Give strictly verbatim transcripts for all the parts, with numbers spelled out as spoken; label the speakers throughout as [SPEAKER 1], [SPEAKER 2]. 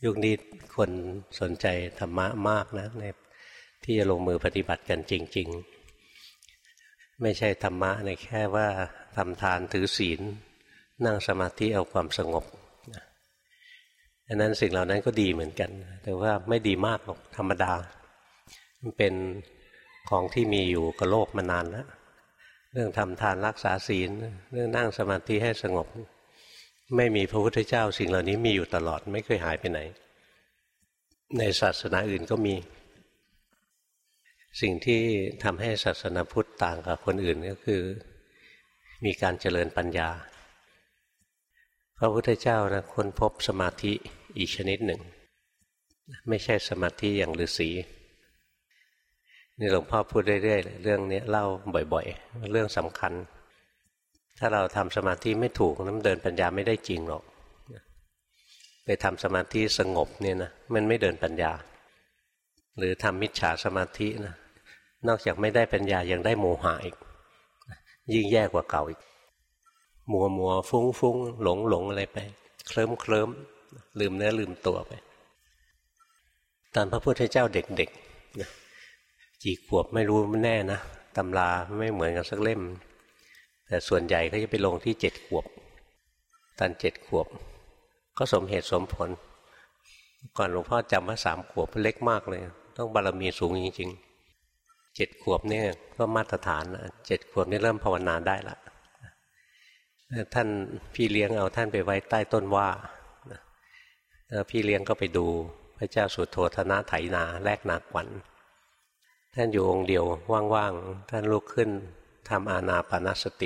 [SPEAKER 1] ยุคนี้คนสนใจธรรมะมากนะในที่จะลงมือปฏิบัติกันจริงๆไม่ใช่ธรรมะในแค่ว่าทำทานถือศีลนั่งสมาธิเอาความสงบอันนั้นสิ่งเหล่านั้นก็ดีเหมือนกันแต่ว่าไม่ดีมากหรอกธรรมดามันเป็นของที่มีอยู่กับโลกมานานแล้วเรื่องทำทานรักษาศีลเรื่องนั่งสมาธิให้สงบไม่มีพระพุทธเจ้าสิ่งเหล่านี้มีอยู่ตลอดไม่เคยหายไปไหนในศาสนาอื่นก็มีสิ่งที่ทำให้ศาสนาพุทธต่างกับคนอื่นก็คือมีการเจริญปัญญาพระพุทธเจ้านะค้นพบสมาธิอีกชนิดหนึ่งไม่ใช่สมาธิอย่างฤาษีนี่หลวงพ่อพูดเรื่อยๆเรื่องนี้เล่าบ่อยๆเรื่องสำคัญถ้าเราทำสมาธิไม่ถูกน้ำเดินปัญญาไม่ได้จริงหรอกไปทำสมาธิสงบเนี่ยนะมันไม่เดินปัญญาหรือทำมิจฉาสมาธินะนอกจากไม่ได้ปัญญายังได้โมหะอีกยิ่งแย่กว่าเก่าอีกมัวมัวฟุ้งฟุ้งหลงหลงอะไรไปเคลิ้มเคลิ้มลืมเนื้อลืมตัวไปตอนพระพุทธเจ้าเด็กๆนะกี่ขวบไม่รู้แน่นะตำราไม่เหมือนกันสักเล่มแต่ส่วนใหญ่ก็จะไปลงที่เจ็ดขวบตอนเจ็ดขวบก็สมเหตุสมผลก่อนหลวงพ่อจำว่าสามขวบเล็กมากเลยต้องบารมีสูงจริงๆเจ็ดขวบเนี่ยก็มาตรฐานเจ็ดขวบนี่เริ่มภาวนาได้ละท่านพี่เลี้ยงเอาท่านไปไว้ใต้ต้นว่าแล้วพี่เลี้ยงก็ไปดูพระเจ้าสุโธทนะไถนาแลกนาขวัญท่านอยู่องค์เดียวว่างๆท่านลุกขึ้นทำอานาปานสติ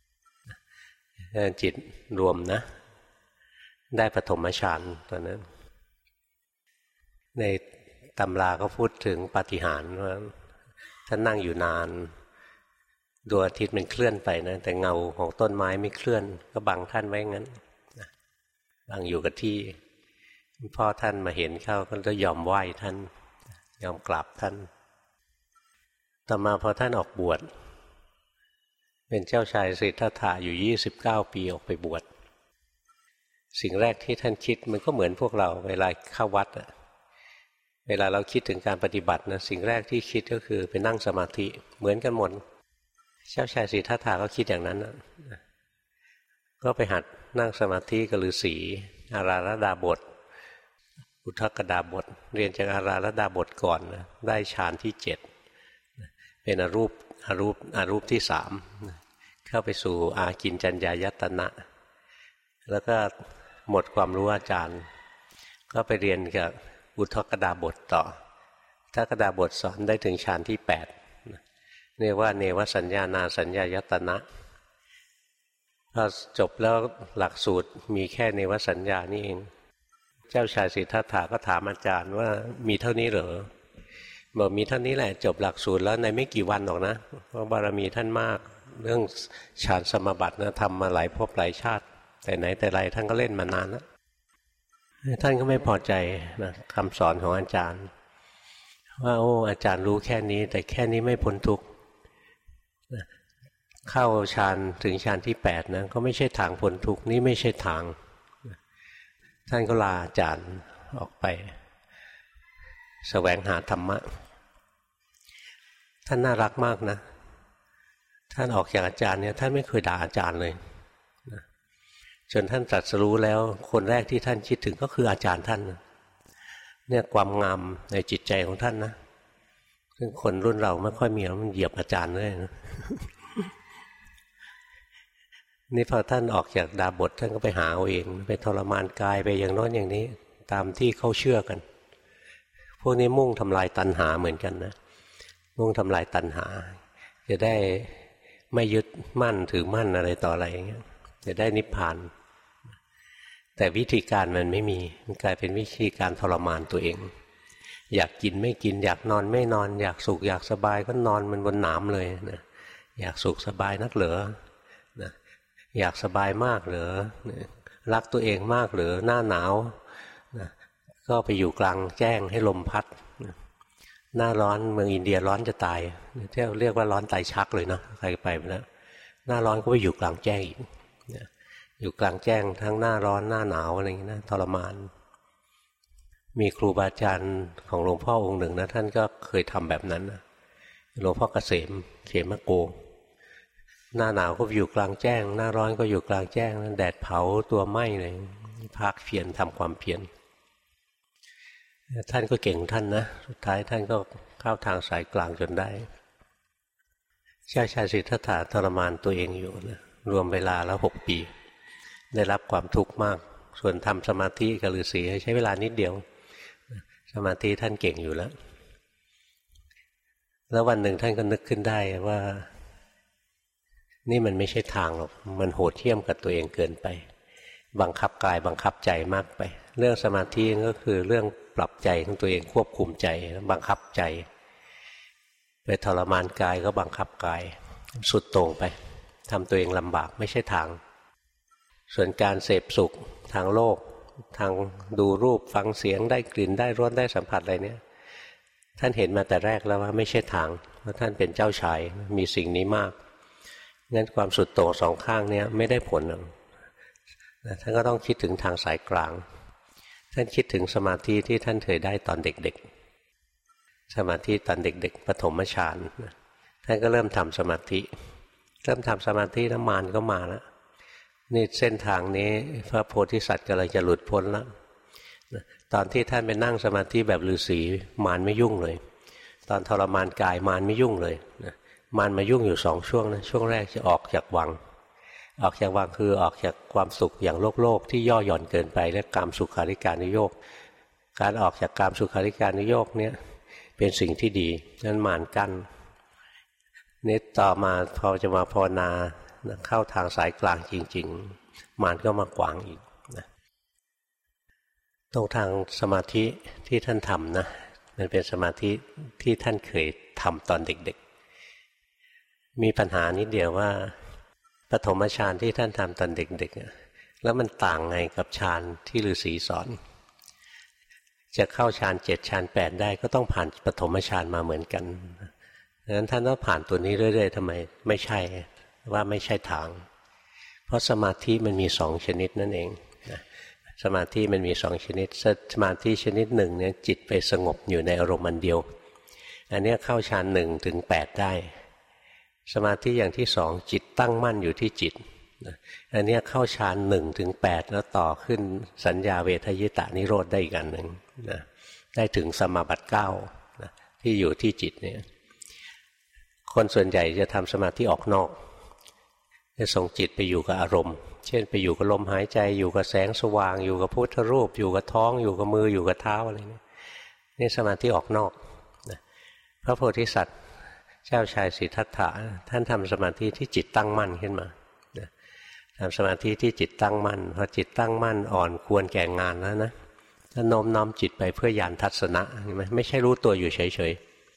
[SPEAKER 1] จิตรวมนะได้ปฐมฌานตอนนั้นในตำราก็พูดถึงปาฏิหาริย์ว่าท่านนั่งอยู่นานดวงอาทิตย์มันเคลื่อนไปนะแต่เงาของต้นไม้ไม่เคลื่อนก็บังท่านไว้งั้นบังอยู่กับที่พ่อท่านมาเห็นเข้าก็ยอมไหว้ท่านยอมกราบท่านต่อมาพอท่านออกบวชเป็นเจ้าชายสิทธัตถะอยู่ยี่สิบเก้าปีออกไปบวชสิ่งแรกที่ท่านคิดมันก็เหมือนพวกเราเวลาเข้าวัดอะเวลาเราคิดถึงการปฏิบัตินะสิ่งแรกที่คิดก็คือไปนั่งสมาธิเหมือนกันหมดเจ้าชายสิทธัตถะก็คิดอย่างนั้นนะก็ไปหัดนั่งสมาธิกับฤาษีอาราลดาบทอุทธกดาบทเรียนจากอาราลดาบทก่อนนะได้ฌานที่เจ็ดเป็นอรูปอรูปอรูปที่สามเข้าไปสู่อากินจัญญายตนะแล้วก็หมดความรู้อาจารย์ก็ไปเรียนกับอุทกดาบทต่ออุทกดาบทสอนได้ถึงฌานที่แปดเรียกว่าเนวสัญญานาสัญญายตนะพอจบแล้วหลักสูตรมีแค่เนวสัญญานี่เองเจ้าชายสิทธัตถะก็ถามอาจารย์ว่ามีเท่านี้เหรอบอกมีเท่านี้แหละจบหลักสูตรแล้วในไม่กี่วันหรอกนะเพราะบารมีท่านมากเรื่องฌานสมาบัตินะทำมาหลายภพหลายชาติแต่ไหนแต่ไรท่านก็เล่นมานานแล้วท่านก็ไม่พอใจนะคำสอนของอาจารย์ว่าโอ้อาจารย์รู้แค่นี้แต่แค่นี้ไม่พ้นทุกข์เข้าฌานถึงฌานที่แปดนะก็ไม่ใช่ทางพ้นทุกข์นี่ไม่ใช่ทางท่านก็ลาอาจารย์ออกไปแสวงหาธรรมะท่านน่ารักมากนะท่านออกจากอาจารย์เนี่ยท่านไม่เคยด่าอาจารย์เลยนะจนท่านตรัสรู้แล้วคนแรกที่ท่านคิดถึงก็คืออาจารย์ท่านนะเนี่ยความงามในจิตใจของท่านนะซึ่งคนรุ่นเราไม่ค่อยมีแล้วมันเหยียบอาจารย์เลยนะนี่พอท่านออกจากดาบทท่านก็ไปหาเอาเองไปทรมานกายไปอย่างโน้นอย่างนี้ตามที่เขาเชื่อกันพวกนี้มุ่งทำลายตัณหาเหมือนกันนะมุ่งทำลายตัณหาจะได้ไม่ยึดมั่นถือมั่นอะไรต่ออะไรอย่างเงี้ยจะได้นิพพานแต่วิธีการมันไม่มีมันกลายเป็นวิธีการทรมานตัวเองอยากกินไม่กินอยากนอนไม่นอนอยากสุขอยากสบายก็นอนมันบนหนามเลยนะอยากสุขสบายนักเหรอนะอยากสบายมากเหรอรักตัวเองมากเหรอหน้าหนาวนะก็ไปอยู่กลางแจ้งให้ลมพัดหน้าร้อนเมืองอินเดียร้อนจะตายที่เรียกว่าร้อนตายชักเลยนะใครไปแล้วหน้าร้อนก็ไปอยู่กลางแจ้งอีกอยู่กลางแจ้งทั้งหน้าร้อนหน้าหนาวอะไรอย่างนี้นะทรมานมีครูบาอาจารย์ของหลวงพ่อองค์หนึ่งนะท่านก็เคยทำแบบนั้นนะหลวงพ่อเกษมเขมโกหน้าหนาวก็อยู่กลางแจ้งหน้าร้อนก็อยู่กลางแจ้งนั่นแดดเผาตัวไหม้เลยภาคเพียรทำความเพียรท่านก็เก่งท่านนะสุดท้ายท่านก็เข้าทางสายกลางจนได้เจ้าชายสิทธัตถะทรมานตัวเองอยู่นะรวมเวลาแล้วหกปีได้รับความทุกข์มากส่วนทำสมาธิกับฤาษีใช้เวลานิดเดียวสมาธิท่านเก่งอยู่แล้วแล้ววันหนึ่งท่านก็นึกขึ้นได้ว่านี่มันไม่ใช่ทางหรอกมันโหดเหี้ยมกับตัวเองเกินไปบังคับกายบังคับใจมากไปเรื่องสมาธิก็คือเรื่องปรับใจของตัวเองควบคุมใจบังคับใจไปทรมานกายก็บังคับกายสุดโต่งไปทำตัวเองลำบากไม่ใช่ทางส่วนการเสพสุขทางโลกทางดูรูปฟังเสียงได้กลิ่นได้รสได้สัมผัสอะไรเนี่ยท่านเห็นมาแต่แรกแล้วว่าไม่ใช่ทางเพราะท่านเป็นเจ้าชายมีสิ่งนี้มากงั้นความสุดโต่งสองข้างเนี่ยไม่ได้ผลท่านก็ต้องคิดถึงทางสายกลางท่านคิดถึงสมาธิที่ท่านเคยได้ตอนเด็กๆสมาธิตอนเด็กๆปฐมฌานท่านก็เริ่มทำสมาธิเริ่มทำสมาธิแล้วมารก็มาแล้วนี่เส้นทางนี้พระโพธิสัตว์กำลังจะหลุดพ้นแล้วตอนที่ท่านไปนั่งสมาธิแบบฤาษีมารไม่ยุ่งเลยตอนทรมานกายมารไม่ยุ่งเลยมารมายุ่งอยู่สองช่วงนะช่วงแรกจะออกจากวังออกจากวังคือออกจากความสุขอย่างโลกโลกที่ย่อหย่อนเกินไปเรียกกามสุขาริการนุโยคการออกจากกามสุขาริการนุโยคเนี่ยเป็นสิ่งที่ดีนั้นมารกั้นนี่ต่อมาพอจะมาภาวนาเข้าทางสายกลางจริงๆมารก็มากวางอีกนะตรงทางสมาธิที่ท่านทำนะมันเป็นสมาธิที่ท่านเคยทำตอนเด็กๆมีปัญหานิดเดียวว่าปฐมฌานที่ท่านทำตอนเด็กๆแล้วมันต่างไงกับฌานที่ฤาษีสอนจะเข้าฌานเจ็ดฌานแปดได้ก็ต้องผ่านปฐมฌานมาเหมือนกันดังนั้นท่านต้องผ่านตัวนี้เรื่อยๆทำไมไม่ใช่ว่าไม่ใช่ทางเพราะสมาธิมันมีสองชนิดนั่นเองนะสมาธิมันมีสองชนิดสมาธิชนิดหนึ่งเนี่ยจิตไปสงบอยู่ในอารมณ์อันเดียวอันนี้เข้าฌานหนึ่งถึงแปดได้สมาธิอย่างที่สองจิตตั้งมั่นอยู่ที่จิตอันนี้เข้าฌานหนึ่งถึงแปดแล้วต่อขึ้นสัญญาเวทยิตานิโรธได้อีกอันหนึ่งนะได้ถึงสมาบัติเก้านะที่อยู่ที่จิตเนี่ยคนส่วนใหญ่จะทำสมาธิออกนอกจะส่งจิตไปอยู่กับอารมณ์เช่นไปอยู่กับลมหายใจอยู่กับแสงสว่างอยู่กับพุทธรูปอยู่กับท้องอยู่กับมืออยู่กับเท้าอะไรนี่นี่สมาธิออกนอกนะพระโพธิสัตว์เจ้าชายสิทธัตถะท่านทำสมาธิที่จิตตั้งมั่นขึ้นมาทำสมาธิที่จิตตั้งมั่นพอจิตตั้งมั่นอ่อนควรแก่งานแล้วนะถ้าโน้มน้อมจิตไปเพื่อญาณทัศนะเห็นไหมไม่ใช่รู้ตัวอยู่เฉย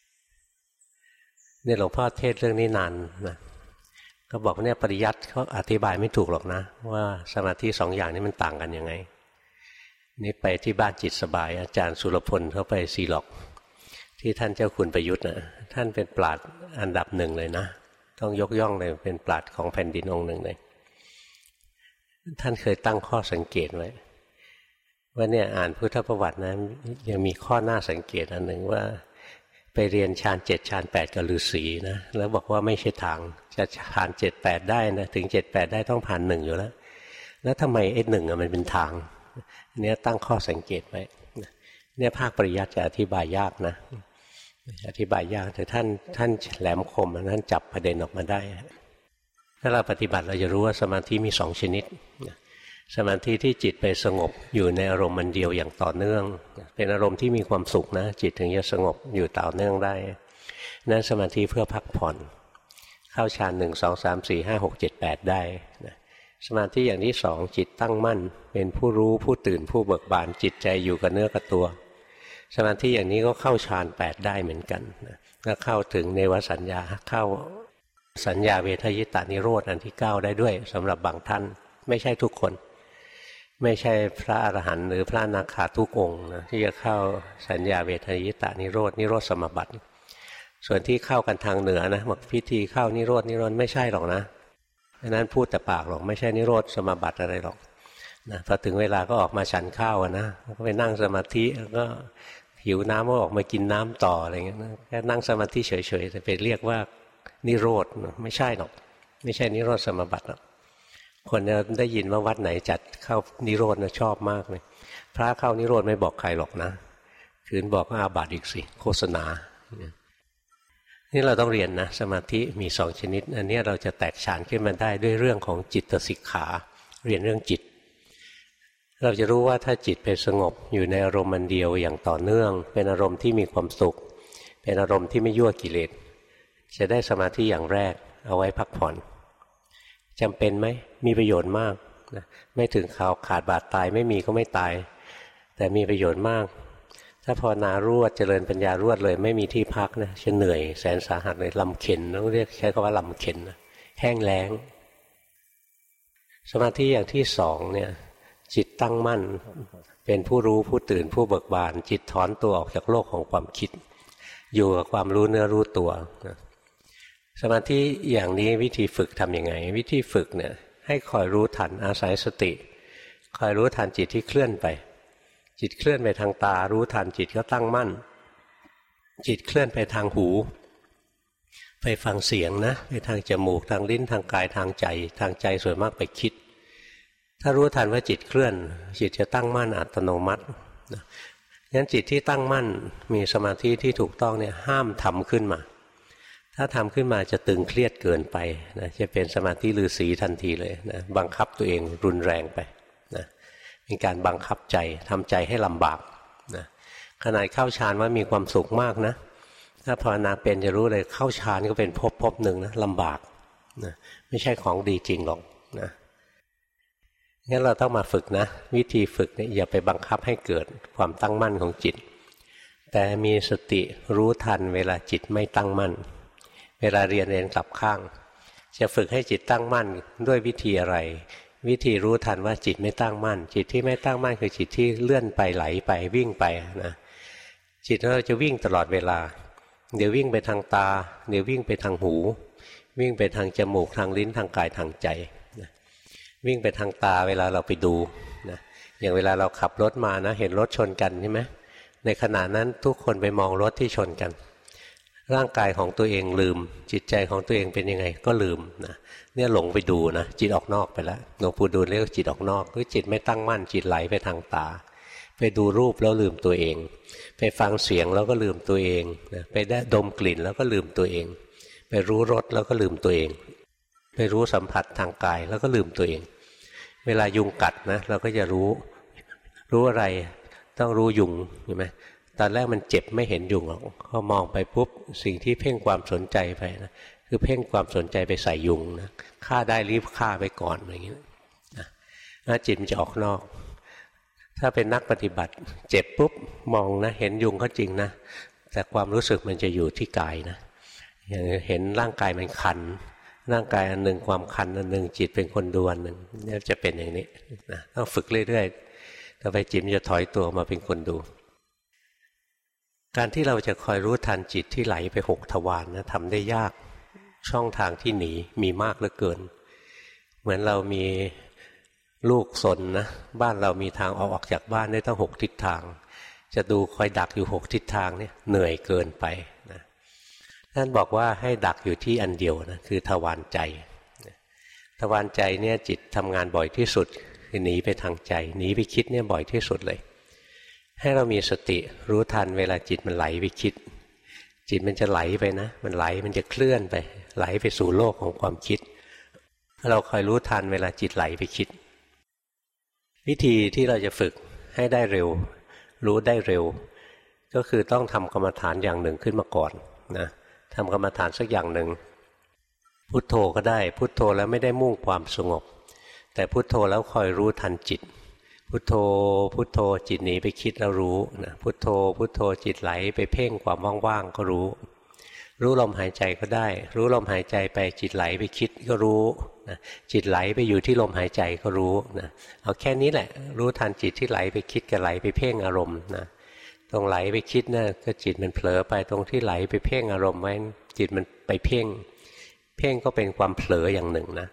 [SPEAKER 1] ๆเนี่ยหลวงพ่อเทศเรื่องนี้นานนะก็บอกเนี่ยปริยัติเขาอธิบายไม่ถูกหรอกนะว่าสมาธิสองอย่างนี้มันต่างกันยังไงนี่ไปที่บ้านจิตสบายอาจารย์สุรพลเขาไปซีล็อกที่ท่านเจ้าคุณประยุทธ์นะท่านเป็นปราชญ์อันดับหนึ่งเลยนะต้องยกย่องเลยเป็นปราชญ์ของแผ่นดินองค์หนึ่งเลยท่านเคยตั้งข้อสังเกตไว้ว่าเนี่ยอ่านพุทธประวัตินะยังมีข้อน่าสังเกตอันหนึ่งว่าไปเรียนฌานเจ็ดฌานแปดกับฤาษีนะแล้วบอกว่าไม่ใช่ทางจะผ่านเจ็ดแปดได้นะถึงเจ็ดแปดได้ต้องผ่านหนึ่งอยู่แล้วแล้วทำไมไอ้หนึ่งมันเป็นทางเนี่ยตั้งข้อสังเกตไว้เนี่ยภาคปริยัติจะอธิบายยากนะอธิบายยากแต่ท่านท่านแหลมคมท่านจับประเด็นออกมาได้ถ้าเราปฏิบัติเราจะรู้ว่าสมาธิมีสองชนิดสมาธิที่จิตไปสงบอยู่ในอารมณ์มันเดียวอย่างต่อเนื่องเป็นอารมณ์ที่มีความสุขนะจิตถึงจะสงบอยู่ต่อเนื่องได้นั่นสมาธิเพื่อพักผ่อนเข้าฌานหนึ่งสองสามสี่ห้าหกเจ็ดแปดได้นะสมาธิอย่างที่สองจิตตั้งมั่นเป็นผู้รู้ผู้ตื่นผู้เบิกบานจิตใจอยู่กับเนื้อกับตัวสมาธิอย่างนี้ก็เข้าฌานแปดได้เหมือนกันนะแล้วเข้าถึงเนวสัญญาเข้าสัญญาเวทยิตานิโรธอันที่เก้าได้ด้วยสำหรับบางท่านไม่ใช่ทุกคนไม่ใช่พระอรหันต์หรือพระอนาคาทุกองค์นะที่จะเข้าสัญญาเวทยิตานิโรธนิโรธสมบัติส่วนที่เข้ากันทางเหนือนะบอกพิธีเข้านิโรธนิโรธไม่ใช่หรอกนะนั้นพูดแต่ปากหรอกไม่ใช่นิโรธสมบัติอะไรหรอกนะพอถึงเวลาก็ออกมาฉันข้าวนะก็ไปนั่งสมาธิแล้วก็หิวน้ำก็ออกมากินน้ำต่ออะไรเงี้ยนะแค่นั่งสมาธิเฉยๆแต่ไปเรียกว่านิโรธไม่ใช่หรอกไม่ใช่นิโรธสมบัติหรอกคนจะได้ยินว่าวัดไหนจัดเข้านิโรธนะชอบมากเลยพระเข้านิโรธไม่บอกใครหรอกนะคืนบอกว่าอาบัติอีกสิโฆษณานี่เราต้องเรียนนะสมาธิมีสองชนิดอันนี้เราจะแตกฉานขึ้นมาได้ด้วยเรื่องของจิตสิกขาเรียนเรื่องจิตเราจะรู้ว่าถ้าจิตเป็นสงบอยู่ในอารมณ์มันเดียวอย่างต่อเนื่องเป็นอารมณ์ที่มีความสุขเป็นอารมณ์ที่ไม่ยั่วกิเลสจะได้สมาธิอย่างแรกเอาไว้พักผ่อนจำเป็นไหมมีประโยชน์มากนะไม่ถึงข่าวขาดบาดตายไม่มีก็ไม่ตายแต่มีประโยชน์มากถ้าภาวนารวดเจริญปัญญารวดเลยไม่มีที่พักนะจะเหนื่อยแสนสาหัสเลยลำเข็นต้องเรียกใช้คำว่าลำเข็นนะแห้งแล้งสมาธิอย่างที่สองเนี่ยจิตตั้งมั่นเป็นผู้รู้ผู้ตื่นผู้เบิกบานจิตถอนตัวออกจากโลกของความคิดอยู่กับความรู้เนื้อรู้ตัวนะสมาธิอย่างนี้วิธีฝึกทำยังไงวิธีฝึกเนี่ยให้คอยรู้ทันอาศัยสติคอยรู้ทันจิตที่เคลื่อนไปจิตเคลื่อนไปทางตารู้ทันจิตก็ตั้งมั่นจิตเคลื่อนไปทางหูไปฟังเสียงนะไปทางจมูกทางลิ้นทางกายทางใจทางใจส่วนมากไปคิดถ้ารู้ทันว่าจิตเคลื่อนจิตจะตั้งมั่นอัตโนมัตินะงั้นจิตที่ตั้งมั่นมีสมาธิที่ถูกต้องเนี่ยห้ามทำขึ้นมาถ้าทำขึ้นมาจะตึงเครียดเกินไปนะจะเป็นสมาธิฤาษีทันทีเลยนะบังคับตัวเองรุนแรงไปนะเป็นการบังคับใจทำใจให้ลำบากนะขนาดเข้าฌานว่ามีความสุขมากนะถ้าภาวนาเป็นจะรู้เลยเข้าฌานก็เป็นภพภพหนึ่งนะลำบากนะไม่ใช่ของดีจริงหรอกนะงั้นเราต้องมาฝึกนะวิธีฝึกเนี่ยอย่าไปบังคับให้เกิดความตั้งมั่นของจิตแต่มีสติรู้ทันเวลาจิตไม่ตั้งมั่นเวลาเรียนเรียนกลับข้างจะฝึกให้จิตตั้งมั่นด้วยวิธีอะไรวิธีรู้ทันว่าจิตไม่ตั้งมั่นจิตที่ไม่ตั้งมั่นคือจิตที่เลื่อนไปไหลไปวิ่งไปนะจิตเราจะวิ่งตลอดเวลาเดี๋ยววิ่งไปทางตาเดี๋ยววิ่งไปทางหูวิ่งไปทางจมูกทางลิ้นทางกายทางใจนะวิ่งไปทางตาเวลาเราไปดูนะอย่างเวลาเราขับรถมานะเห็นรถชนกันใช่ไหมในขณะนั้นทุกคนไปมองรถที่ชนกันร่างกายของตัวเองลืมจิตใจของตัวเองเป็นยังไงก็ลืมนะเนี่ยหลงไปดูนะจิตออกนอกไปแล้วหลวงปู่ดูลเรียกจิตออกนอกคือจิตไม่ตั้งมั่นจิตไหลไปทางตาไปดูรูปแล้วลืมตัวเองไปฟังเสียงแล้วก็ลืมตัวเองนะไปได้ดมกลิ่นแล้วก็ลืมตัวเองไปรู้รสแล้วก็ลืมตัวเองไปรู้สัมผัสทางกายแล้วก็ลืมตัวเองเวลายุงกัดนะเราก็จะรู้รู้อะไรต้องรู้ยุงใช่ไหมตอนแรกมันเจ็บไม่เห็นยุงหรอกพอมองไปปุ๊บสิ่งที่เพ่งความสนใจไปนะคือเพ่งความสนใจไปใส่ยุงนะฆ่าได้รีบฆ่าไปก่อนอย่างนี้นะแล้วจิตมันจะออกนอกถ้าเป็นนักปฏิบัติเจ็บปุ๊บมองนะเห็นยุงก็จริงนะแต่ความรู้สึกมันจะอยู่ที่กายนะอย่างเห็นร่างกายมันคันร่างกายอันหนึ่งความคันอันหนึ่งจิตเป็นคนดูอันหนึ่งนี่จะเป็นอย่างนี้นะต้องฝึกเรื่อยๆต่อไปจิตมันจะถอยตัวมาเป็นคนดูการที่เราจะคอยรู้ทันจิตที่ไหลไปหกทวาร นะทำได้ยากช่องทางที่หนีมีมากเหลือเกินเหมือนเรามีลูกสนนะบ้านเรามีทางออกออกจากบ้านได้ตั้งหกทิศทางจะดูคอยดักอยู่หกทิศทางเนี่ยเหนื่อยเกินไปนะท่านบอกว่าให้ดักอยู่ที่อันเดียวนะคือทวารใจทวารใจเนี่ยจิตทำงานบ่อยที่สุดคือหนีไปทางใจหนีไปคิดเนี่ยบ่อยที่สุดเลยให้เรามีสติรู้ทันเวลาจิตมันไหลไปคิดจิตมันจะไหลไปนะมันไหลมันจะเคลื่อนไปไหลไปสู่โลกของความคิดเราคอยรู้ทันเวลาจิตไหลไปคิดวิธีที่เราจะฝึกให้ได้เร็วรู้ได้เร็วก็คือต้องทำกรรมฐานอย่างหนึ่งขึ้นมาก่อนนะทำกรรมฐานสักอย่างหนึ่งพุทโธก็ได้พุทโธแล้วไม่ได้มุ่งความสงบแต่พุทโธแล้วคอยรู้ทันจิตพุทโธพุทโธจิตหนีไปคิดแล้วรู้นะพุทโธพุทโธจิตไหลไปเพ่งความว่างๆก็รู้รู้ลมหายใจก็ได้รู้ลมหายใจไปจิตไหลไปคิดก็รู้นะจิตไหลไปอยู่ที่ลมหายใจก็รู้นะเอาแค่นี้แหละรู้ทันจิตที่ไหลไปคิดกับไหลไปเพ่งอารมณ์นะตรงไหลไปคิดนะก็จิตมันเผลอไปตรงที่ไหลไปเพ่งอารมณ์ไว้จิตมันไปเพ่งเพ่งก็เป็นความเผลออย่างหนึ่งนะ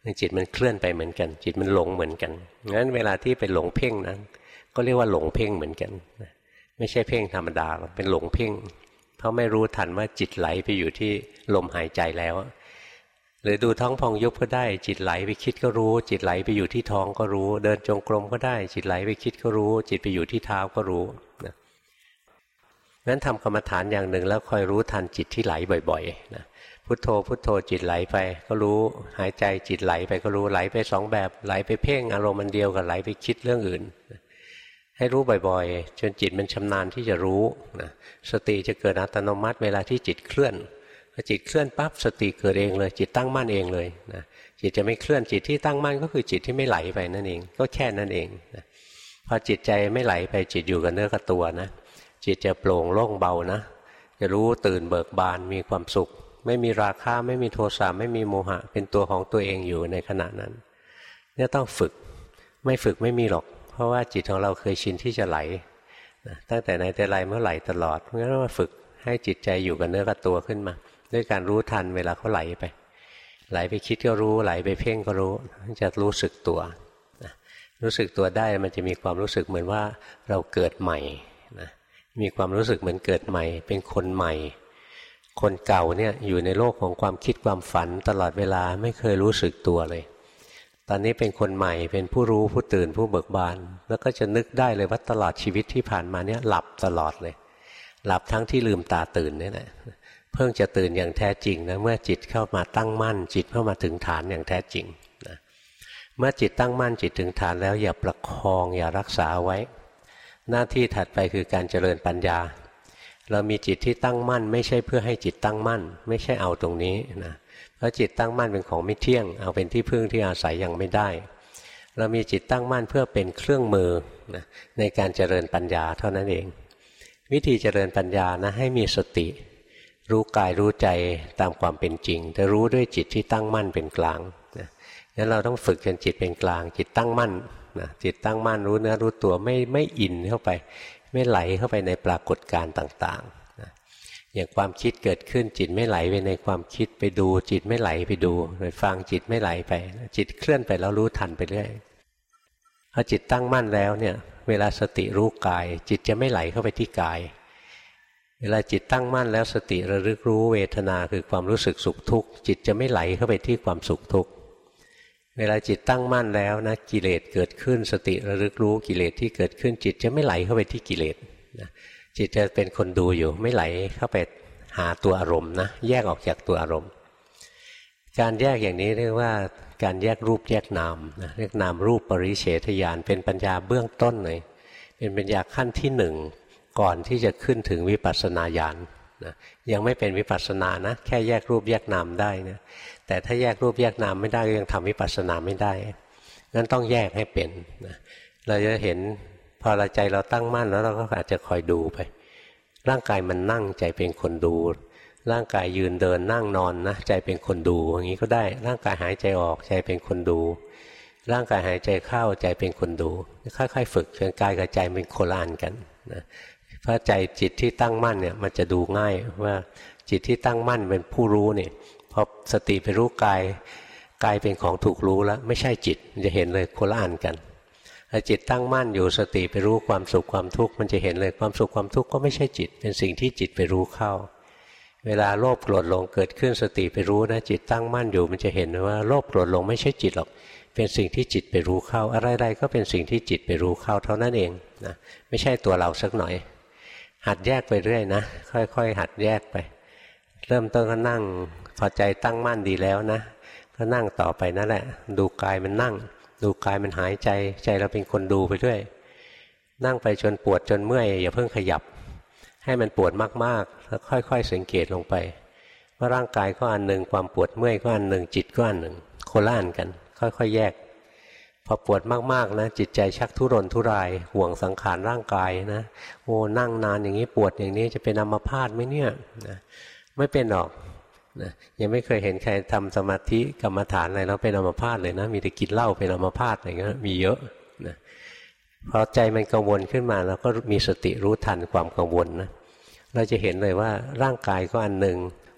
[SPEAKER 1] จิตมันเคลื่อนไปเหมือนกันจิตมันหลงเหมือนกันงั้นเวลาที่ไปหลงเพ่งนะก็เรียกว่าหลงเพ่งเหมือนกันไม่ใช่เพ่งธรรมดาเป็นหลงเพ่งเพราะไม่รู้ทันว่าจิตไหลไปอยู่ที่ลมหายใจแล้วหรือดูท้องพองยุบก็ได้จิตไหลไปคิดก็รู้จิตไหลไปอยู่ที่ท้องก็รู้เดินจงกรมก็ได้จิตไหลไปคิดก็รู้จิตไปอยู่ที่เท้าก็รู้นะงั้นทำกรรมฐานอย่างหนึ่งแล้วคอยรู้ทันจิตที่ไหลบ่อยๆนะพุทโธพุทโธจิตไหลไปก็รู้หายใจจิตไหลไปก็รู้ไหลไปสองแบบไหลไปเพ่งอารมณ์มันเดียวกับไหลไปคิดเรื่องอื่นให้รู้บ่อยๆจนจิตมันชำนาญที่จะรู้นะสติจะเกิดอัตโนมัติเวลาที่จิตเคลื่อนพอจิตเคลื่อนปั๊บสติเกิดเองเลยจิตตั้งมั่นเองเลยนะจิตจะไม่เคลื่อนจิตที่ตั้งมั่นก็คือจิตที่ไม่ไหลไปนั่นเองก็แค่นั้นเองนะพอจิตใจไม่ไหลไปจิตอยู่กับเนื้อกับตัวนะจิตจะโปร่งโล่งเบานะจะรู้ตื่นเบิกบานมีความสุขไม่มีราคะไม่มีโทสะไม่มีโมหะเป็นตัวของตัวเองอยู่ในขณะนั้นเนี่ยต้องฝึกไม่ฝึกไม่มีหรอกเพราะว่าจิตของเราเคยชินที่จะไหลนะตั้งแต่ไหนแต่ไรเมื่อไหลตลอดเพราะงั้นเราฝึกให้จิตใจอยู่กับเนื้อกับตัวขึ้นมาด้วยการรู้ทันเวลาเขาไหลไปไหลไปคิดก็รู้ไหลไปเพ่งก็รู้จะรู้สึกตัวนะรู้สึกตัวได้มันจะมีความรู้สึกเหมือนว่าเราเกิดใหม่นะมีความรู้สึกเหมือนเกิดใหม่เป็นคนใหม่คนเก่าเนี่ยอยู่ในโลกของความคิดความฝันตลอดเวลาไม่เคยรู้สึกตัวเลยตอนนี้เป็นคนใหม่เป็นผู้รู้ผู้ตื่นผู้เบิกบานแล้วก็จะนึกได้เลยว่าตลอดชีวิตที่ผ่านมาเนี่ยหลับตลอดเลยหลับทั้งที่ลืมตาตื่นนี่แหละเพิ่งจะตื่นอย่างแท้จริงนะเมื่อจิตเข้ามาตั้งมั่นจิตเข้ามาถึงฐานอย่างแท้จริงนะเมื่อจิตตั้งมั่นจิตถึงฐานแล้วอย่าประคองอย่ารักษาไว้หน้าที่ถัดไปคือการเจริญปัญญาเรามีจิตที่ตั้งมั่นไม่ใช่เพื่อให้จิตตั้งมั่นไม่ใช่เอาตรงนี้นะเพราะจิตตั้งมั่นเป็นของไม่เที่ยงเอาเป็นที่พึ่งที่อาศัยยังไม่ได้เรามีจิตตั้งมั่นเพื่อเป็นเครื่องมือนะในการเจริญปัญญาเท่านั้นเองวิธีเจริญปัญญานะให้มีสติรู้กายรู้ใจตามความเป็นจริงแต่รู้ด้วยจิตที่ตั้งมั่นเป็นกลางนะงั้นเราต้องฝึกจนจิตเป็นกลางจิตตั้งมั่นนะจิตตั้งมั่นรู้เนื้อรู้ตัวไม่ไม่อินเข้าไปไม่ไหลเข้าไปในปรากฏการณ์ต่างๆนะอย่างความคิดเกิดขึ้นจิตไม่ไหลไปในความคิดไปดูจิตไม่ไหลไปดูไปฟังจิตไม่ไหลไปจิตเคลื่อนไปแล้วรู้ทันไปเรื่อยพอจิตตั้งมั่นแล้วเนี่ยเวลาสติรู้กายจิตจะไม่ไหลเข้าไปที่กายเวลาจิตตั้งมั่นแล้วสติระลึกรู้เวทนาคือความรู้สึกสุขทุกข์จิตจะไม่ไหลเข้าไปที่ความสุขทุกข์เวลาจิตตั้งมั่นแล้วนะกิเลสเกิดขึ้นสติระลึกรู้กิเลสที่เกิดขึ้นจิตจะไม่ไหลเข้าไปที่กิเลสนะจิตจะเป็นคนดูอยู่ไม่ไหลเข้าไปหาตัวอารมณ์นะแยกออกจากตัวอารมณ์การแยกอย่างนี้เรียกว่าการแยกรูปแยกนามนะเรียกนามรูปปริเฉทญาณเป็นปัญญาเบื้องต้นเลยเป็นปัญญาขั้นที่หนึ่งก่อนที่จะขึ้นถึงวิปัสสนาญาณนะยังไม่เป็นวิปัสสนานะแค่แยกรูปแยกนามได้นะแต่ถ้าแยกรูปแยกนามไม่ได้ก็ยังทำวิปัสสนาไม่ได้งั้นต้องแยกให้เป็นนะเราจะเห็นพอเราใจเราตั้งมั่นแล้วเราก็อาจจะคอยดูไปร่างกายมันนั่งใจเป็นคนดูร่างกายยืนเดินนั่งนอนนะใจเป็นคนดูอย่างนี้ก็ได้ร่างกายหายใจออกใจเป็นคนดูร่างกายหายใจเข้าใจเป็นคนดูค่อยๆฝึกจนกายกับใจเป็นโคละอันกันนะเพราะใจจิตที่ตั้งมั่นเนี่ยมันจะดูง่ายว่าจิตที่ตั้งมั่นเป็นผู้รู้เนี่ยพอสติไปรู้กายกายเป็นของถูกรู้แล้วไม่ใช่จิตจะเห็นเลยโคละอันกันถ้าจิตตั้งมั่นอยู่สติไปรู้ความสุขความทุกข์มันจะเห็นเลยความสุขความทุกข์ก็ไม่ใช่จิตเป็นสิ่งที่จิตไปรู้เข้าเวลาโลภโกรธหลงเกิดขึ้นสติไปรู้นะจิตตั้งมั่นอยู่มันจะเห็นว่าโลภโกรธหลงไม่ใช่จิตหรอกเป็นสิ่งที่จิตไปรู้เข้าอะไรๆก็เป็นสิ่งที่จิตไปรู้เข้าเท่านั้นเองนะไม่ใช่ตัวเราสักหน่อยหัดแยกไปเรื่อยนะค่อยๆหัดแยกไปเริ่มต้นก็นั่งพอใจตั้งมั่นดีแล้วนะก็นั่งต่อไปนั่นแหละดูกายมันนั่งดูกายมันหายใจใจเราเป็นคนดูไปด้วยนั่งไปจนปวดจนเมื่อยอย่าเพิ่งขยับให้มันปวดมากๆแล้วค่อยๆสังเกตลงไปว่าร่างกายก็อันหนึ่งความปวดเมื่อยก็อันหนึ่งจิตก็อันหนึ่งโคละอันกันค่อยๆแยกพอปวดมากๆนะจิตใจชักทุรนทุรายห่วงสังขารร่างกายนะโอ้นั่งนานอย่างนี้ปวดอย่างนี้จะเป็นอัมพาตไหมเนี่ยนะไม่เป็นหรอกนะยังไม่เคยเห็นใครทำสมาธิกรรมฐานอะไรแล้วเป็นอัมพาตเลยนะมีแต่กินเหล้าเป็นอัมพาตอะไรเงี้ยมีเยอะนะพอใจมันกังวลขึ้นมาเราก็มีสติรู้ทันความกังวลนะเราจะเห็นเลยว่าร่างกายก็อันหนึ่ง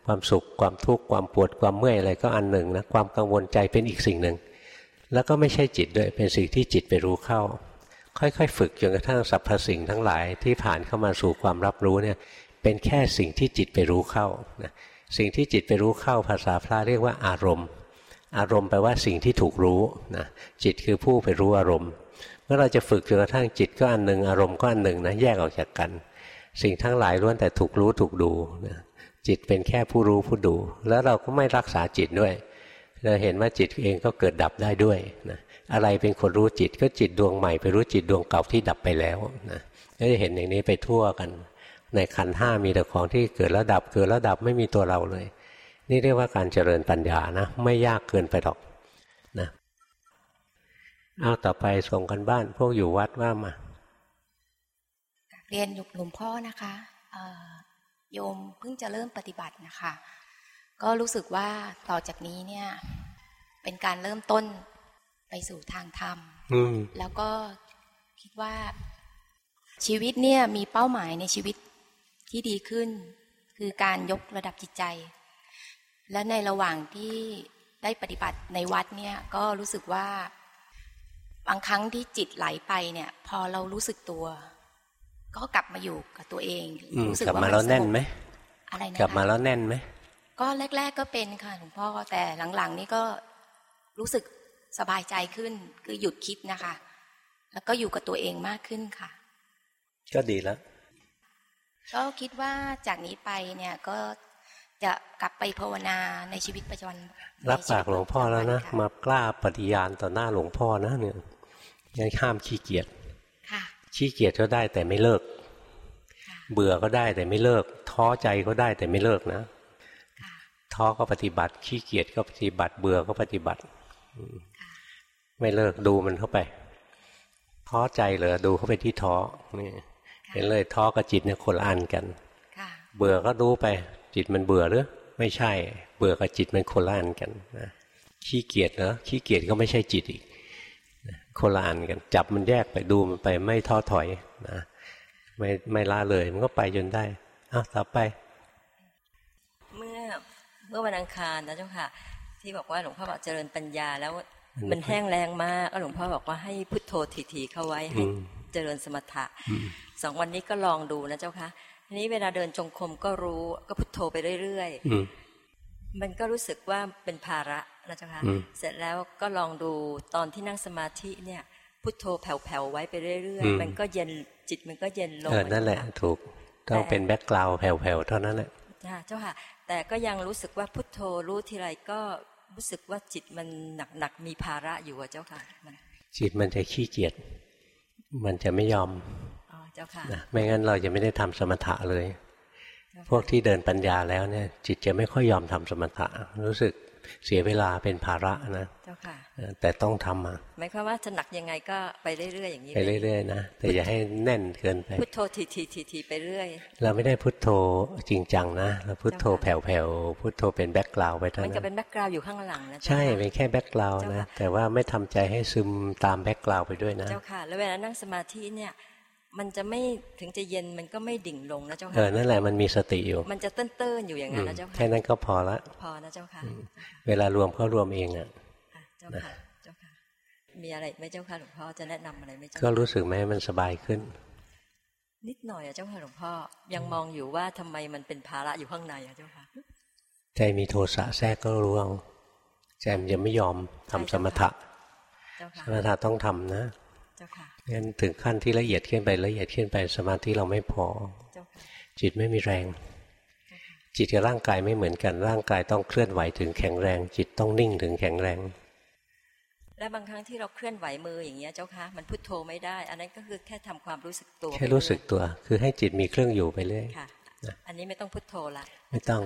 [SPEAKER 1] ความสุขความทุกข์ความปวดความเมื่อยอะไรก็อันหนึ่งนะความกังวลใจเป็นอีกสิ่งหนึ่งแล้วก็ไม่ใช่จิตด้วยเป็นสิ่งที่จิตไปรู้เข้าค่อยๆฝึกจนกระทั่งสรรพสิ่งทั้งหลายที่ผ่านเข้ามาสู่ความรับรู้เนี่ยเป็นแค่สิ่งที่จิตไปรู้เข้านะสิ่งที่จิตไปรู้เข้าภาษาพระเรียกว่าอารมณ์อารมณ์แปลว่าสิ่งที่ถูกรู้นะจิตคือผู้ไปรู้อารมณ์เมื่อเราจะฝึกจนกระทั่งจิตก็อันหนึ่งอารมณ์ก็อันหนึ่งนะแยกออกจากกันสิ่งทั้งหลายล้วนแต่ถูกรู้ถูกดูนะจิตเป็นแค่ผู้รู้ผู้ดูแล้วเราก็ไม่รักษาจิตด้วยเราเห็นว่าจิตเองก็เกิดดับได้ด้วยนะอะไรเป็นคนรู้จิตก็จิตดวงใหม่ไปรู้จิตดวงเก่าที่ดับไปแล้วนะก็จะเห็นอย่างนี้ไปทั่วกันในขันธ์ห้ามีแต่ของที่เกิดแล้วดับเกิดแล้วดับไม่มีตัวเราเลยนี่เรียกว่าการเจริญปัญญานะไม่ยากเกินไปหรอกนะเอาต่อไปส่งกันบ้านพวกอยู่วัดว่ามา
[SPEAKER 2] เรียนหลวงพ่อนะคะโยมเพิ่งจะเริ่มปฏิบัตินะคะก็รู้สึกว่าต่อจากนี้เนี่ยเป็นการเริ่มต้นไปสู่ทางธรรมแล้วก็คิดว่าชีวิตเนี่ยมีเป้าหมายในชีวิตที่ดีขึ้นคือการยกระดับจิตใจและในระหว่างที่ได้ปฏิบัติในวัดเนี่ยก็รู้สึกว่าบางครั้งที่จิตไหลไปเนี่ยพอเรารู้สึกตัวก็กลับมาอยู่กับตัวเองรู้สึกว่ามันสงบอะไรนะกลับมาแล้วแน่นไหมก็แรกๆก็เป็นค่ะหลวงพ่อแต่หลังๆนี่ก็รู้สึกสบายใจขึ้นคือหยุดคิดนะคะแล้วก็อยู่กับตัวเองมากขึ้นค่ะ
[SPEAKER 1] ก็ดีแล้ว
[SPEAKER 2] ก็คิดว่าจากนี้ไปเนี่ยก็จะกลับไปภาวนาในชีวิตประจำวัน
[SPEAKER 1] รับปากหลวงพ่อแล้วนะมากล้าปฏิญาณต่อหน้าหลวงพ่อนะเนี่ยยังห้ามขี้เกียจขี้เกียจก็ได้แต่ไม่เลิกเบื่อก็ได้แต่ไม่เลิกท้อใจก็ได้แต่ไม่เลิกนะท้อก็ปฏิบัติขี้เกียจก็ปฏิบัติเบื่อก็ปฏิบัติไม่เลิกดูมันเข้าไปท้อใจเหรอดูเข้าไปที่ท้อนี่เห็นเลยท้อกับจิตเนี่ยคนละอันกันเบื่อก็ดูไปจิตมันเบื่อหรือไม่ใช่เบื่อกับจิตมันคนละอันกันนะขี้เกียจเหรอขี้เกียจก็ไม่ใช่จิตอีกคนละอันกันจับมันแยกไปดูมันไปไม่ท้อถอยนะไม่ไม่ละเลยมันก็ไปจนได้อ้าวต่อไป
[SPEAKER 3] เมื่อเมื่อวันอังคารนะเจ้าค่ะที่บอกว่าหลวงพ่อบอกเจริญปัญญาแล้วมันแห้งแรงมากก็หลวงพ่อบอกว่าให้พุทโธทีๆเข้าไว้ให้เจริญสมถะสองวันนี้ก็ลองดูนะเจ้าค่ะทีนี้เวลาเดินจงกรมก็รู้ก็พุทโธไปเรื่อยๆมันก็รู้สึกว่าเป็นภาระนะเจ้าค่ะเสร็จแล้วก็ลองดูตอนที่นั่งสมาธิเนี่ยพุทโธแผ่วๆไว้ไปเรื่อยๆมันก็เย็นจิตมันก็เย็นลง
[SPEAKER 1] นั่นแหละถูกต้องเป็นแบ็คกราวด์แผ่วๆเท่านั้นแหละ
[SPEAKER 3] เจ้าค่ะแต่ก็ยังรู้สึกว่าพุทโธรู้ทีไรก็รู้สึกว่าจิตมันหนักๆมีภาระอยู่อะเจ้าค่ะมัน
[SPEAKER 1] จิตมันจะขี้เกียจมันจะไม่ยอม
[SPEAKER 3] อ๋อเจ้าค่ะ
[SPEAKER 1] นะไม่งั้นเราจะไม่ได้ทำสมถะเลยพวกที่เดินปัญญาแล้วเนี่ยจิตจะไม่ค่อยยอมทำสมถะรู้สึกเสียเวลาเป็นภาระนะ
[SPEAKER 3] เจ้าค่ะ
[SPEAKER 1] แต่ต้องทำอ่ะ
[SPEAKER 3] หมายความว่าจะหนักยังไงก็ไปเรื่อยๆอย่างนี้
[SPEAKER 1] ไปเรื่อยๆนะแต่อย่าให้แน่นเกินไป
[SPEAKER 3] พุทโธทีๆๆไปเรื่อย
[SPEAKER 1] เราไม่ได้พุทโธจริงจังนะเราพุทโธแผ่วๆพุทโธเป็นแบ็คกราวด์ไปเท่านั้น
[SPEAKER 3] มันก็เป็นแบ็คกราวด์อยู่ข้างหลังนะ
[SPEAKER 1] ใช่เป็นแค่แบ็คกราวด์นะแต่ว่าไม่ทำใจให้ซึมตามแบ็คกราวด์ไปด้วยนะ
[SPEAKER 3] เจ้าค่ะแล้วเวลานั่งสมาธิเนี่ยมันจะไม่ถึงจะเย็นมันก็ไม่ดิ่งลงนะเจ้าค่ะ
[SPEAKER 1] เออนั่นแหละมันมีสติอยู่
[SPEAKER 3] มันจะเต้นๆอยู่อย่างนั้นนะเจ้าค่ะ
[SPEAKER 1] แค่นั้นก็พอละ
[SPEAKER 3] พอนะเจ้าค่ะ
[SPEAKER 1] เวลารวมเข้ารวมเองอ่ะ
[SPEAKER 3] เจ้าค่ะเจ้าค่ะมีอะไรไหมเจ้าค่ะหลวงพ่อจะแนะนำอะไรไหมเจ้า
[SPEAKER 1] ก็รู้สึกไหมมันสบายขึ้น
[SPEAKER 3] นิดหน่อยอะเจ้าค่ะหลวงพ่อยังมองอยู่ว่าทำไมมันเป็นภาระอยู่ข้างในอะเจ้าค่ะ
[SPEAKER 1] ใจมีโทสะแทรกก็รู้เอาใจมันจะไม่ยอมทำสมถะสมถะต้องทำนะงั้นถึงขั้นที่ละเอียดขึ้นไปละเอียดขึ้นไปสมาธิเราไม่พอจิตไม่มีแรงจิตกับร่างกายไม่เหมือนกันร่างกายต้องเคลื่อนไหวถึงแข็งแรงจิตต้องนิ่งถึงแข็งแรง
[SPEAKER 3] และบางครั้งที่เราเคลื่อนไหวมืออย่างเงี้ยเจ้าค่ะมันพุทโธไม่ได้อันนั้นก็คือแค่ทำความรู้สึกตัว
[SPEAKER 1] แค่รู้สึกตัวคือให้จิตมีเครื่องอยู่ไปเรื่อย
[SPEAKER 3] ค่ะอันนี้ไม่ต้องพุทโธละ
[SPEAKER 1] ไม่ต้อง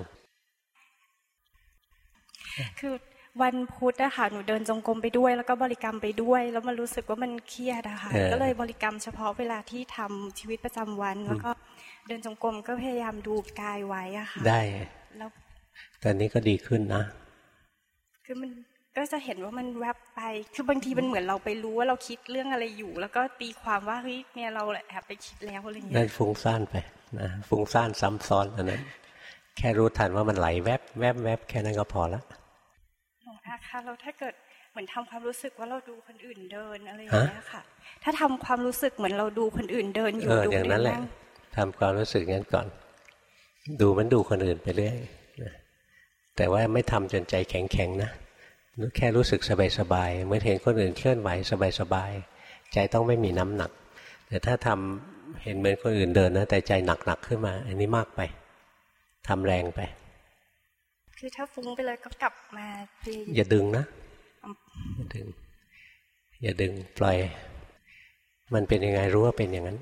[SPEAKER 4] คือวันพุธอะค่ะหนูเดินจงกรมไปด้วยแล้วก็บริกรรมไปด้วยแล้วมันรู้สึกว่ามันเครียดอะค่ะก็เลยบริกรรมเฉพาะเวลาที่ทำชีวิตประจำวันแล้วก็เดินจงกรมก็พยายามดูกายไว้อะค่ะ
[SPEAKER 1] ได้แล้วตอนนี้ก็ดีขึ้นนะ
[SPEAKER 4] คือมันก็จะเห็นว่ามันแวบไปคือบางทีมันเหมือนเราไปรู้ว่าเราคิดเรื่องอะไรอยู่แล้วก็ตีความว่าเฮ้ยเนี่ยเราแอบไปคิดแล้วอะไรอย่างเงี้ย
[SPEAKER 1] นั่นฟุ้งซ่านไปนะฟุ้งซ่านซ้ำซ้อนอันนั้นแค่รู้ทันว่ามันไหลแวบแวบแวบแค่นั้นก็พอละ
[SPEAKER 4] หลวงตาคะเราถ้าเกิดเหมือนทำความรู้สึกว่าเราดูคนอื่นเดินอะไรอย่างเงี้ยค่ะถ้าทำความรู้สึกเหมือนเราดูคนอื่นเดินอยู่ดูอย่างนั้นแหละ
[SPEAKER 1] ทำความรู้สึกงั้นก่อนดูมันดูคนอื่นไปเรื่อยแต่ว่าไม่ทำจนใจแข็งๆนะแค่รู้สึกสบายๆเมื่อเห็นคนอื่นเคลื่อนไหวสบายๆใจต้องไม่มีน้ำหนักแต่ถ้าทำเห็นเหมือนคนอื่นเดินนะแต่ใจหนักๆขึ้นมาอันนี้มากไปทำแรงไป
[SPEAKER 4] คือถ้าฟุ้งไปเลยก็กลับมา
[SPEAKER 1] อย่าดึงนะอย่าดึงอย่าดึงปล่อยมันเป็นยังไงรู้ว่าเป็นอย่างนั้น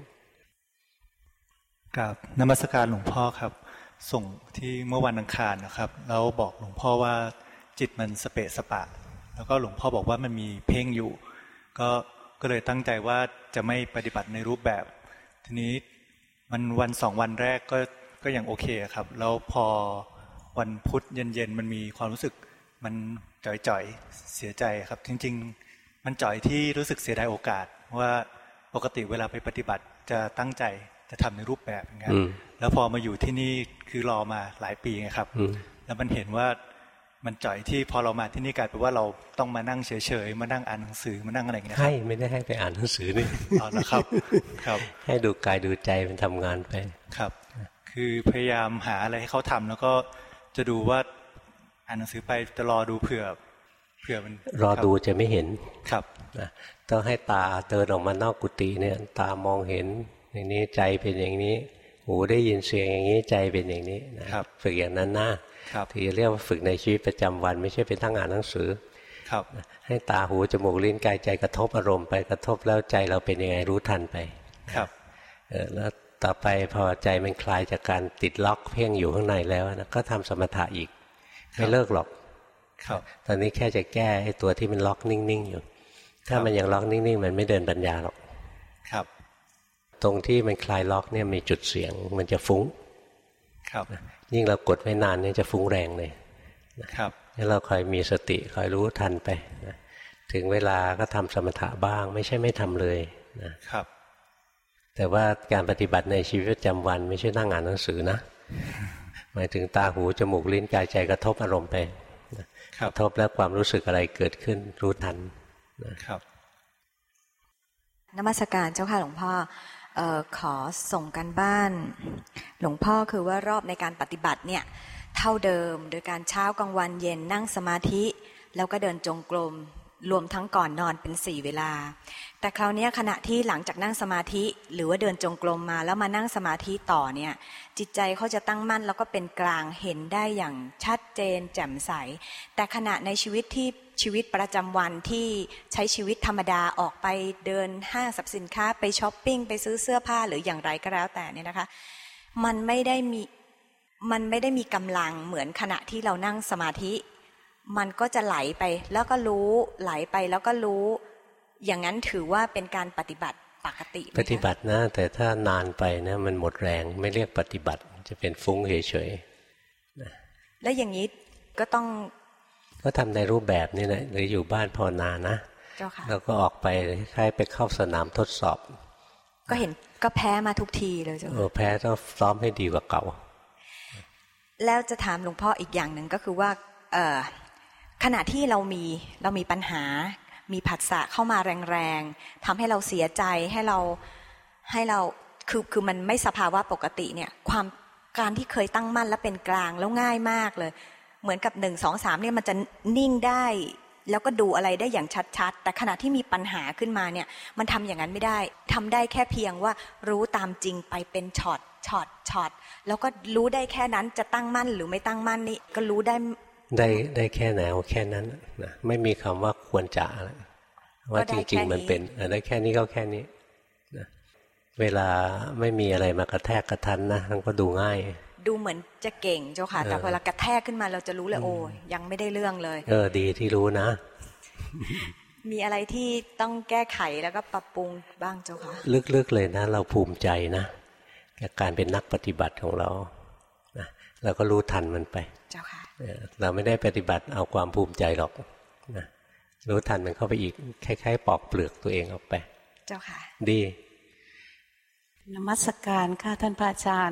[SPEAKER 5] กับนมัสการหลวงพ่อครับส่งที่เมื่อวันอังคารนะครับแล้วบอกหลวงพ่อว่าจิตมันสเปะสปะแล้วก็หลวงพ่อบอกว่ามันมีเพ่งอยู่ก็ก็เลยตั้งใจว่าจะไม่ปฏิบัติในรูปแบบทีนี้มันวันสองวันแรกก็ก็ยังโอเคครับแล้วพอวันพุธเย็นๆมันมีความรู้สึกมันจ่อยๆเสียใจครับจริงๆมันจ่อยที่รู้สึกเสียดายโอกาสว่าปกติเวลาไปปฏิบัติจะตั้งใจจะทำในรูปแบบอย่างเงี้ยแล้วพอมาอยู่ที่นี่คือรอมาหลายปีไงครับแล้วมันเห็นว่ามันจ่อยที่พอเรามาที่นี่กลายเป็นว่าเราต้องมานั่งเฉยๆมานั่งอ่านหนังสือมานั่งอะไรอย่างเงี้ย
[SPEAKER 1] ให้ไม่ได้ให้ไปอ่านหนังสือนี่
[SPEAKER 5] อ๋อนะครับครับ
[SPEAKER 1] ให้ดูกายดูใจมันทำงานไป
[SPEAKER 5] ครับคือพยายามหาอะไรให้เขาทำแล้วก็จะดูว่าอ่านหนังสือไปจะรอดูเผื่อเผื่อมัน
[SPEAKER 1] รอดูจะไม่เห็น
[SPEAKER 5] ครับ
[SPEAKER 1] ต้องให้ตาเดินออกมานอกกุฏิเนี่ยตามองเห็นอย่างนี้ใจเป็นอย่างนี้หูได้ยินเสียงอย่างนี้ใจเป็นอย่างนี้นะครับฝึกอย่างนั้นนะที่จะเรียกว่าฝึกในชีวิตประจำวันไม่ใช่ไปตั้งอ่านหนังสือ
[SPEAKER 5] ครับ
[SPEAKER 1] ให้ตาหูจมูกลิ้นกายใจกระทบอารมณ์ไปกระทบแล้วใจเราเป็นยังไงรู้ทันไป
[SPEAKER 5] ครับ
[SPEAKER 1] เออแล้วต่อไปพอใจมันคลายจากการติดล็อกเพ่งอยู่ข้างในแล้วนะก็ทำสมถะอีกไม่เลิกหรอก
[SPEAKER 5] ครับ
[SPEAKER 1] ตอนนี้แค่จะแก้ไอ้ตัวที่มันล็อกนิ่งๆอยู่ถ้ามันยังล็อกนิ่งๆมันไม่เดินปัญญาหรอก
[SPEAKER 5] ครับ
[SPEAKER 1] ตรงที่มันคลายล็อกเนี่ยมีจุดเสียงมันจะฟุ้ง
[SPEAKER 5] ครับ
[SPEAKER 1] ยิ่งเรากดไว้นานเนี่ยจะฟุ้งแรงเลย
[SPEAKER 5] ครับ
[SPEAKER 1] งั้นเราคอยมีสติคอยรู้ทันไปนะถึงเวลาก็ทำสมถะบ้างไม่ใช่ไม่ทำเลย
[SPEAKER 5] นะครับ
[SPEAKER 1] แต่ว่าการปฏิบัติในชีวิตประจำวันไม่ใช่นั่งอ่านหนังสือนะหมายถึงตาหูจมูกลิ้นกายใจกระทบอารมณ์ไปกระทบแล้วความรู้สึกอะไรเกิดขึ้นรู้ทัน
[SPEAKER 5] นะครับ
[SPEAKER 6] นมัสการเจ้าค่ะหลวงพ่อเอ่อขอส่งกันบ้านหลวงพ่อคือว่ารอบในการปฏิบัติเนี่ยเท่าเดิมโดยการเช้ากลางวันเย็นนั่งสมาธิแล้วก็เดินจงกรมรวมทั้งก่อนนอนเป็นสี่เวลาแต่คราวนี้ขณะที่หลังจากนั่งสมาธิหรือว่าเดินจงกรมมาแล้วมานั่งสมาธิต่อเนี่ยจิตใจเขาจะตั้งมั่นแล้วก็เป็นกลางเห็นได้อย่างชัดเจนแจ่มใสแต่ขณะในชีวิตที่ชีวิตประจำวันที่ใช้ชีวิตธรรมดาออกไปเดินห้างสรรพสินค้าไปช้อปปิ้งไปซื้อเสื้อผ้าหรืออย่างไรก็แล้วแต่เนี่ยนะคะมันไม่ได้มีมันไม่ได้มีกำลังเหมือนขณะที่เรานั่งสมาธิมันก็จะไหลไปแล้วก็รู้ไหลไปแล้วก็รู้อย่างนั้นถือว่าเป็นการปฏิบัติปกติ
[SPEAKER 1] ปฏิบัตินะแต่ถ้านานไปนะมันหมดแรงไม่เรียกปฏิบัติจะเป็นฟุ้งเฉย
[SPEAKER 6] ๆแล้วอย่างนี้ก็ต้อง
[SPEAKER 1] ก็ทำในรูปแบบนี่แหละหรืออยู่บ้านภาวนานะแล้วก็ออกไปคล้ายไปเข้าสนามทดสอบ
[SPEAKER 6] ก็เห็นก็แพ้มาทุกทีเลยจ้ะ
[SPEAKER 1] เออแพ้ต้องซ้อมให้ดีกว่าเก่า
[SPEAKER 6] แล้วจะถามหลวงพ่ออีกอย่างหนึ่งก็คือว่าเออขณะที่เรามีเรามีปัญหามีผัสสะเข้ามาแรงๆทำให้เราเสียใจให้เราให้เราคือคือมันไม่สภาวะปกติเนี่ยความการที่เคยตั้งมั่นและเป็นกลางแล้วง่ายมากเลยเหมือนกับหนึ่งสองสามเนี่ยมันจะนิ่งได้แล้วก็ดูอะไรได้อย่างชัดๆแต่ขณะที่มีปัญหาขึ้นมาเนี่ยมันทำอย่างนั้นไม่ได้ทำได้แค่เพียงว่ารู้ตามจริงไปเป็นช็อตช็อตช็อตแล้วก็รู้ได้แค่นั้นจะตั้งมั่นหรือไม่ตั้งมั่นนี่ก็รู้ได้
[SPEAKER 1] ได้ได้แค่ไหนเอาแค่นั้นนะไม่มีคำว่าควรจะว่าจริงๆมันเป็นได้แค่นี้ก็แค่นี้นะเวลาไม่มีอะไรมากระแทกกระทันนะมันก็ดูง่าย
[SPEAKER 6] ดูเหมือนจะเก่งเจ้าค่ะแต่เวลากระแทกขึ้นมาเราจะรู้เลยโอ้ยังไม่ได้เรื่องเลย
[SPEAKER 1] เออดีที่รู้นะ
[SPEAKER 6] มีอะไรที่ต้องแก้ไขแล้วก็ปรับปรุงบ้างเจ้าค่ะ
[SPEAKER 1] ลึกๆเลยนะเราภูมิใจนะกับการเป็นนักปฏิบัติของเรานะเราก็รู้ทันมันไป
[SPEAKER 6] เจ้าค่ะ
[SPEAKER 1] เราไม่ได้ปฏิบัติเอาความภูมิใจหรอกนะรู้ทันมันเข้าไปอีกคล้ายๆปอกเปลือกตัวเองออกไป
[SPEAKER 6] เจ้าค่ะ
[SPEAKER 1] ดี
[SPEAKER 7] นมัสการค่ะท่านพระอาจารย์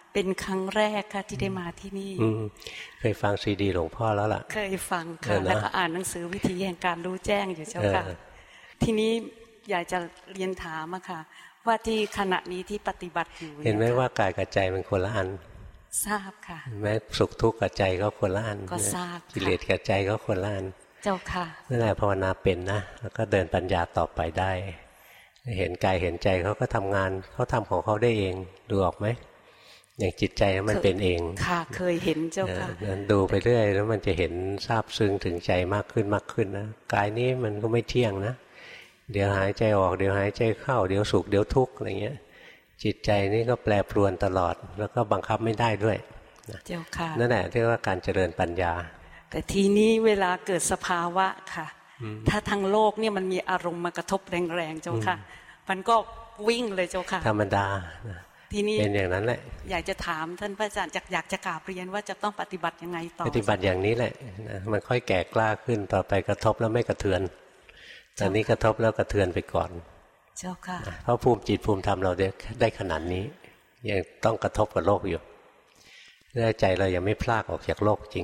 [SPEAKER 7] เป็นครั้งแรกค่ะที่ได้มาที่นี่
[SPEAKER 1] เคยฟังซีดีหลวงพ่อแล้วล่ะ
[SPEAKER 7] เคยฟังค่ะแล้วก็อ่านหนังสือวิธีแห่งการรู้แจ้งอยู่เจ้าค่ะทีนี้อยากจะเรียนถามอะค่ะว่าที่ขณะนี้ที่ปฏิบัติอยู่
[SPEAKER 1] เห็นไหมว่ากายกับใจมันคนละอัน
[SPEAKER 7] ทราบค่ะ
[SPEAKER 1] แม้สุขทุกข์กับใจก็คนละอัน
[SPEAKER 7] ก็ทราบ
[SPEAKER 1] กิเลสกับใจก็คนละอัน
[SPEAKER 7] เจ้าค่ะ
[SPEAKER 1] นั่นแหละภาวนาเป็นนะแล้วก็เดินปัญญาต่อไปได้เห็นกายเห็นใจเขาก็ทำงานเขาทำของเขาได้เองดูออกไหมอย่างจิตใจมันเป็นเอง
[SPEAKER 7] ค่ะเคยเห็นเจ้าค่ะ
[SPEAKER 1] ดูไปเรื่อยแล้วมันจะเห็นซาบซึ้งถึงใจมากขึ้นมากขึ้นนะกายนี้มันก็ไม่เที่ยงนะเดี๋ยวหายใจออกเดี๋ยวหายใจเข้าเดี๋ยวสุขเดี๋ยวทุกข์อะไรเงี้ยจิตใจนี่ก็แปรปรวนตลอดแล้วก็บังคับไม่ได้ด้วย
[SPEAKER 7] เจ้าค่ะ
[SPEAKER 1] นั่นแหละเรียกว่าการเจริญปัญญา
[SPEAKER 7] แต่ทีนี้เวลาเกิดสภาวะค่ะถ้าทางโลกเนี่ยมันมีอารมณ์มากระทบแรงๆเจ้าค่ะมันก็วิ่งเลยเจ้าค่ะ
[SPEAKER 1] ธรรมดา
[SPEAKER 7] ทีนี้
[SPEAKER 1] เป็นอย่างนั้นแหละ
[SPEAKER 7] อยากจะถามท่านพระอาจารย์อยากจะกราบเรียนว่าจะต้องปฏิบัติยังไงต่อ
[SPEAKER 1] ปฏิบัติอย่างนี้แหละมันค่อยแก่กล้าขึ้นต่อไปกระทบแล้วไม่กระเทือนตอนนี้กระทบแล้วกระเทือนไปก่อน
[SPEAKER 7] เจ้าค่ะ
[SPEAKER 1] เพราะภูมิจิตภูมิธรรมเราได้ขนาดนี้ยังต้องกระทบกับโลกอยู่ใจเรายังไม่พลากออกจากโลกจริง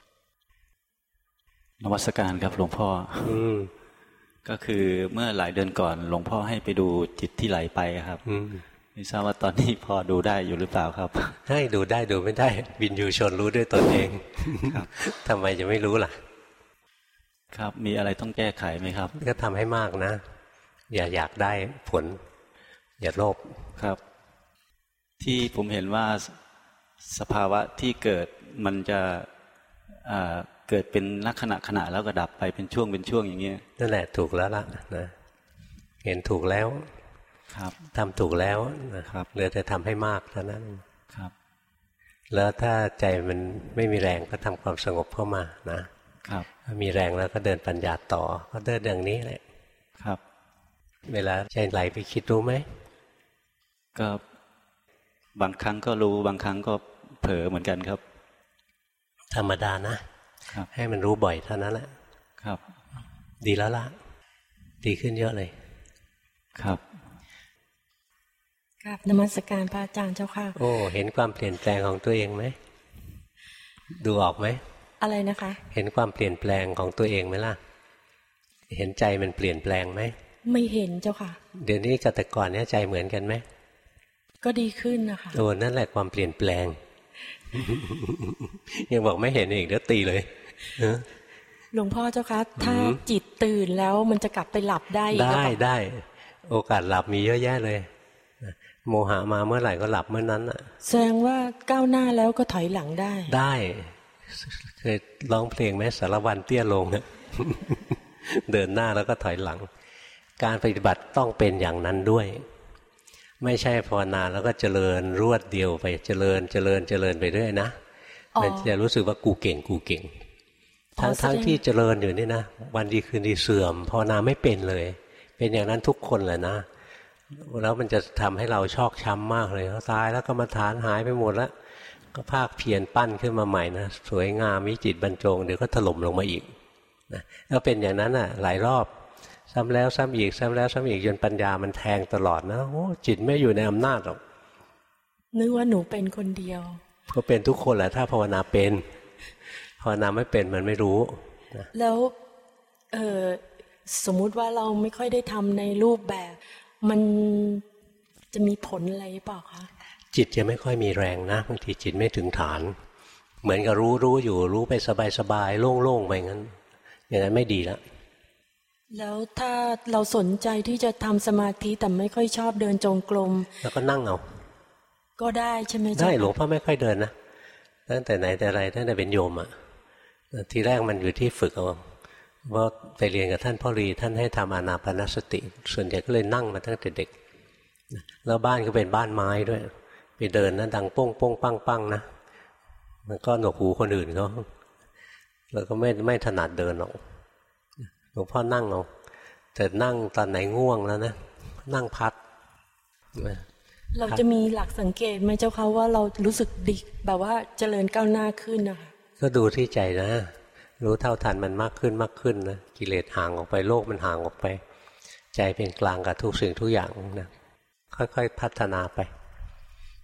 [SPEAKER 8] นมัสการครับหลวงพ่ออืมก็คือเมื่อหลายเดือนก่อนหลวงพ่อให้ไปดูจิตที่ไหลไปครับไม่ทราบว่าตอนนี้พอดูได้อยู่หรือเปล่าครับ
[SPEAKER 1] ให้ดูได้ดูไม่ได้วินยูชนรู้ด้วยตนเองครับทำไมจะไม่รู้ล่ะ
[SPEAKER 8] ครับมีอะไรต้องแก้ไขไหมครับ
[SPEAKER 1] ก็ทำให้มากนะอย่าอยากได้ผลอย่าโลภ
[SPEAKER 8] ครับที่ผมเห็นว่าสภาวะที่เกิดมันจะเกิดเป็นลักษณะขณะแล้วก็ดับไปเป็นช่วงเป็นช่วงอย่างเงี้ย
[SPEAKER 1] นั่นแหละถูกแล้วล่ะนะเห็นถูกแล้ว
[SPEAKER 8] ครับ
[SPEAKER 1] ทำถูกแล้วนะครับเหลือแต่ทำให้มากเท่านั้น
[SPEAKER 8] ครับ
[SPEAKER 1] แล้วถ้าใจมันไม่มีแรงก็ทำความสงบเข้ามานะครับมีแรงแล้วก็เดินปัญญาต่อก็เดินอย่างนี้แหละ
[SPEAKER 8] ครับ
[SPEAKER 1] เวลาใจไหลไปคิดรู้ไหม
[SPEAKER 8] ก็บางครั้งก็รู้บางครั้งก็เผลอเหมือนกันครับ
[SPEAKER 1] ธรรมดานะให้มันรู้บ่อยเท่านั้นแหละ
[SPEAKER 8] ครับ
[SPEAKER 1] ดีแล้วล่ะดีขึ้นเยอะเลย
[SPEAKER 8] ครับ
[SPEAKER 9] ครับนมัสการพระอาจารย์เจ้าค่ะ
[SPEAKER 1] โอ้เห็นความเปลี่ยนแปลงของตัวเองไหมดูออกไหม
[SPEAKER 9] อะไรนะคะ
[SPEAKER 1] เห็นความเปลี่ยนแปลงของตัวเองไหมล่ะเห็นใจมันเปลี่ยนแปลงไหม
[SPEAKER 9] ไม่เห็นเจ้าค่ะ
[SPEAKER 1] เดี๋ยวนี้กับแต่ก่อนเนี่ยใจเหมือนกันไหม
[SPEAKER 9] ก็ดีขึ้นนะคะ
[SPEAKER 1] โอ้นั่นแหละความเปลี่ยนแปลงยังบอกไม่เห็นอีกเดี๋ยวตีเลย
[SPEAKER 9] หลวงพ่อเจ้าคะถ้าจิตตื่นแล้วมันจะกลับไปหลับได้
[SPEAKER 1] ได้ได้โอกาสหลับมีเยอะแยะเลยโมหะมาเมื่อไหร่ก็หลับเมื่อนั้นอ่ะ
[SPEAKER 9] แสดงว่าก้าวหน้าแล้วก็ถอยหลังได้
[SPEAKER 1] ได้เคยร้องเพลงไหมสารวันเตี้ยลงเดินหน้าแล้วก็ถอยหลังการปฏิบัติต้องเป็นอย่างนั้นด้วยไม่ใช่ภาวนาแล้วก็เจริญรวดเดียวไปเจริญเจริญเจริญไปเรื่อยนะมันจะรู้สึกว่ากูเก่งกูเก่งทั้งทั้งที่เจริญอยู่นี่นะวันดีคืนดีเสื่อมภาวนาไม่เป็นเลยเป็นอย่างนั้นทุกคนแหละนะแล้วมันจะทำให้เราชอกช้ำมากเลยตายแล้วกรรมฐานหายไปหมดแล้วก็ภาคเพียรปั้นขึ้นมาใหม่นะสวยงามวิจิตรบรรจงเดี๋ยวก็ถล่มลงมาอีกนะแล้วเป็นอย่างนั้นอ่ะหลายรอบซ้ำแล้วซ้ำอีกซ้ำแล้วซ้ำอีกจนปัญญามันแทงตลอดนะโอ้จิตไม่อยู่ในอำนาจหรอก
[SPEAKER 9] นึกว่าหนูเป็นคนเดียว
[SPEAKER 1] ก็เป็นทุกคนแหละถ้าภาวนาเป็นภาวนาไม่เป็นมันไม่รู้
[SPEAKER 9] นะแล้วเออสมมุติว่าเราไม่ค่อยได้ทำในรูปแบบมันจะมีผลอะไรเปล่าคะ
[SPEAKER 1] จิตจะไม่ค่อยมีแรงนะบางทีจิตไม่ถึงฐานเหมือนกับรู้รู้อยู่รู้ไปสบายๆโล่งๆไปงั้นอย่างนั้นไม่ดีแล้ว
[SPEAKER 9] แล้วถ้าเราสนใจที่จะทำสมาธิแต่ไม่ค่อยชอบเดินจงกรม
[SPEAKER 1] แล้วก็นั่งเอา
[SPEAKER 9] ก็ได้ใช่ไหม
[SPEAKER 1] ได้หลวงพ่อไม่ค่อยเดินนะตั้งแต่ไหนแต่ไรตั้งแต่เป็นโยมอ่ะทีแรกมันอยู่ที่ฝึกเอาว่าไปเรียนกับท่านพ่อรีท่านให้ทำอานาปานสติส่วนใหญ่ก็เลยนั่งมาตั้งแต่เด็กแล้วบ้านก็เป็นบ้านไม้ด้วยไปเดินนะดังโป้งโป้งปังปังนะมันก็หนวกหูคนอื่นเขาแล้วก็ไม่ไม่ถนัดเดินหรอกหลวงพ่อนั่งเอาแต่นั่งตอนไหนง่วงแล้วนะนั่งพัด
[SPEAKER 9] เราจะมีหลักสังเกตไหมเจ้าคะว่าเรารู้สึกดีแบบว่าเจริญก้าวหน้าขึ้นนะคะ
[SPEAKER 1] ก็ดูที่ใจนะรู้เท่าทันมันมากขึ้นมากขึ้นนะกิเลสห่างออกไปโลกมันห่างออกไปใจเป็นกลางกับทุกสิ่งทุกอย่างนะค่อยๆพัฒนาไป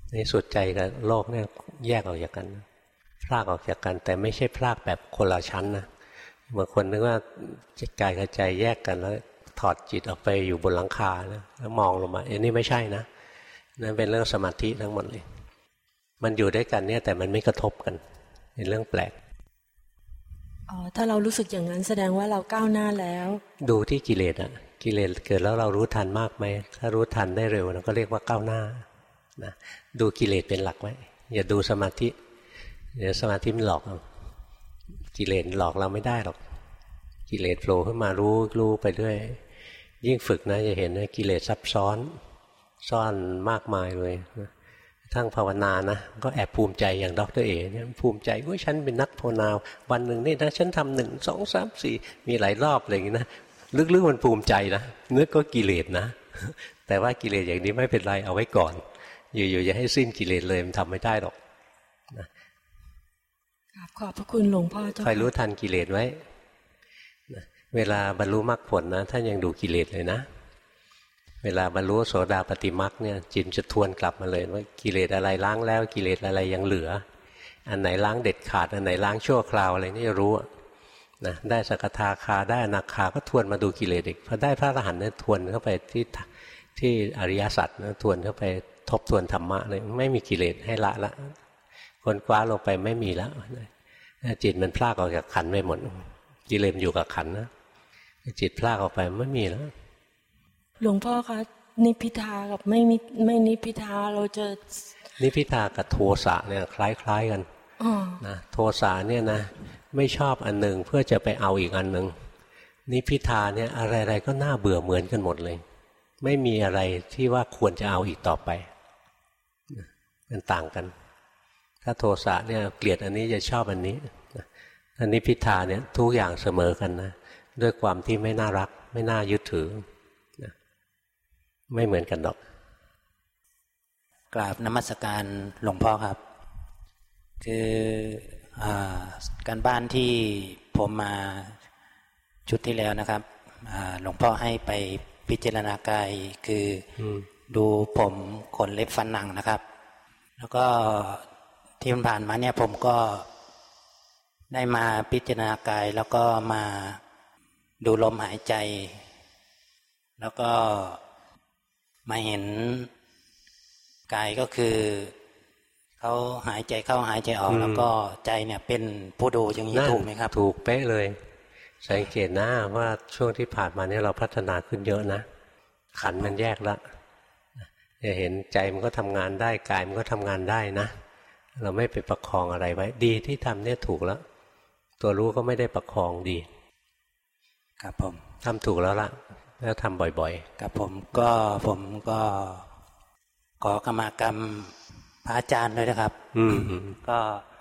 [SPEAKER 1] ในสุดใจกับโลกเนี่ยแยกออกจากกันพรากออกจากกันแต่ไม่ใช่พรากแบบคนละชั้นนะบางคนนึกว่าจิตกายกับใจแยกกันแล้วถอดจิตออกไปอยู่บนหลังคานะแล้วมองลงมาอันนี้ไม่ใช่นะนั่นเป็นเรื่องสมาธิทั้งหมดเลยมันอยู่ด้วยกันเนี่ยแต่มันไม่กระทบกันเป็นเรื่องแปลก
[SPEAKER 9] อ๋อถ้าเรารู้สึกอย่างนั้นแสดงว่าเราก้าวหน้าแล้ว
[SPEAKER 1] ดูที่กิเลสอะกิเลสเกิดแล้วเรารู้ทันมากไหมถ้ารู้ทันได้เร็วเราก็เรียกว่าก้าวหน้านะดูกิเลสเป็นหลักไว้อย่าดูสมาธิเดี๋ยวสมาธิมันหลอกเรากิเลสหลอกเราไม่ได้หรอกกิเลสโผล่ขึ้นมารู้รู้ไปเรื่อยยิ่งฝึกนะจะเห็นว่ากิเลสซับซ้อนซ่อนมากมายเลยทั้งภาวนานะก็แอบภูมิใจอย่างดร.เอ๋เนี่ยภูมิใจว่าฉันเป็นนักภาวนาวันหนึ่งนี่นะฉันทำหนึ่งสองสามสี่มีหลายรอบอะไรอย่างนี้นะลึกๆมันภูมิใจนะนึกก็กิเลสนะแต่ว่ากิเลสอย่างนี้ไม่เป็นไรเอาไว้ก่อนอยู่ๆจะให้สิ้นกิเลสเลยมันทำไม่ได้หรอกนะ
[SPEAKER 9] ขอบพระคุณหลวงพ่อเจ้าค่ะ
[SPEAKER 1] คอยรู้ทันกิเลสไว้นะเวลาบรรลุมรรคผลนะท่านยังดูกิเลสเลยนะเวลาบรรลุโสดาปัตติมรรคเนี่ยจิตจะทวนกลับมาเลยว่ากิเลสอะไรล้างแล้วกิเลสอะไรยังเหลืออันไหนล้างเด็ดขาดอันไหนล้างชั่วคราวอะไรนี่จะรู้นะได้สกทาคาได้อนาคาก็ทวนมาดูกิเลสอีกพอได้พระอรหันต์เนี่ยทวนเข้าไปที่ที่อริยสัจนะทวนเข้าไปทบทวนธรรมะเลยไม่มีกิเลสให้ละละคนคว้าลงไปไม่มีแล้วจิตมันพลากออกจากขันธ์ไปหมดกิเลสอยู่กับขันธ์นะจิตพลากออกไปไม่มีแล้ว
[SPEAKER 9] หลวงพ่อคะนิพพิทากับไม่ไม่นิพพิทาเราจะ
[SPEAKER 1] นิพพิทากับโทสะเนี่ยคล้ายๆกันนะโทสะเนี่ยนะไม่ชอบอันหนึ่งเพื่อจะไปเอาอีกอันหนึ่งนิพพิทาเนี่ยอะไรๆก็น่าเบื่อเหมือนกันหมดเลยไม่มีอะไรที่ว่าควรจะเอาอีกต่อไปมันต่างกันถ้าโทสะเนี่ยเกลียดอันนี้จะชอบอันนี้ถ้านิพพิทาเนี่ยทุกอย่างเสมอกันนะด้วยความที่ไม่น่ารักไม่น่ายึดถือไม่เหมือนกันหรอก
[SPEAKER 10] กราบนมัสการหลวงพ่อครับคืออ่าการบ้านที่ผมมาชุดที่แล้วนะครับหลวงพ่อให้ไปพิจารณากายคือดูผมขนเล็บฟันหนังนะครับแล้วก็ที่ผ่านมาเนี่ยผมก็ได้มาพิจารณากายแล้วก็มาดูลมหายใจแล้วก็มาเห็นกายก็คือเขาหายใจเข้าหายใจออกแล้วก็ใจเนี่ยเป็นผู้ดูอย่างนี้ถูกไหมครับ
[SPEAKER 1] ถูกเป๊ะเลยสังเกตนะว่าช่วงที่ผ่านมาเนี่ยเราพัฒนาขึ้นเยอะนะขันมันแยกละจะเห็นใจมันก็ทำงานได้กายมันก็ทำงานได้นะเราไม่ไปประคองอะไรไว้ดีที่ทำเนี่ยถูกแล้วตัวรู้ก็ไม่ได้ประคองดี
[SPEAKER 10] ครับผม
[SPEAKER 1] ทำถูกแล้วล่ะแล้วทำบ่อย
[SPEAKER 10] ๆครับผมก็ผมก็ขอกรรมกรรมพระอาจารย์ด้วยนะครับ
[SPEAKER 1] อืม
[SPEAKER 10] ก็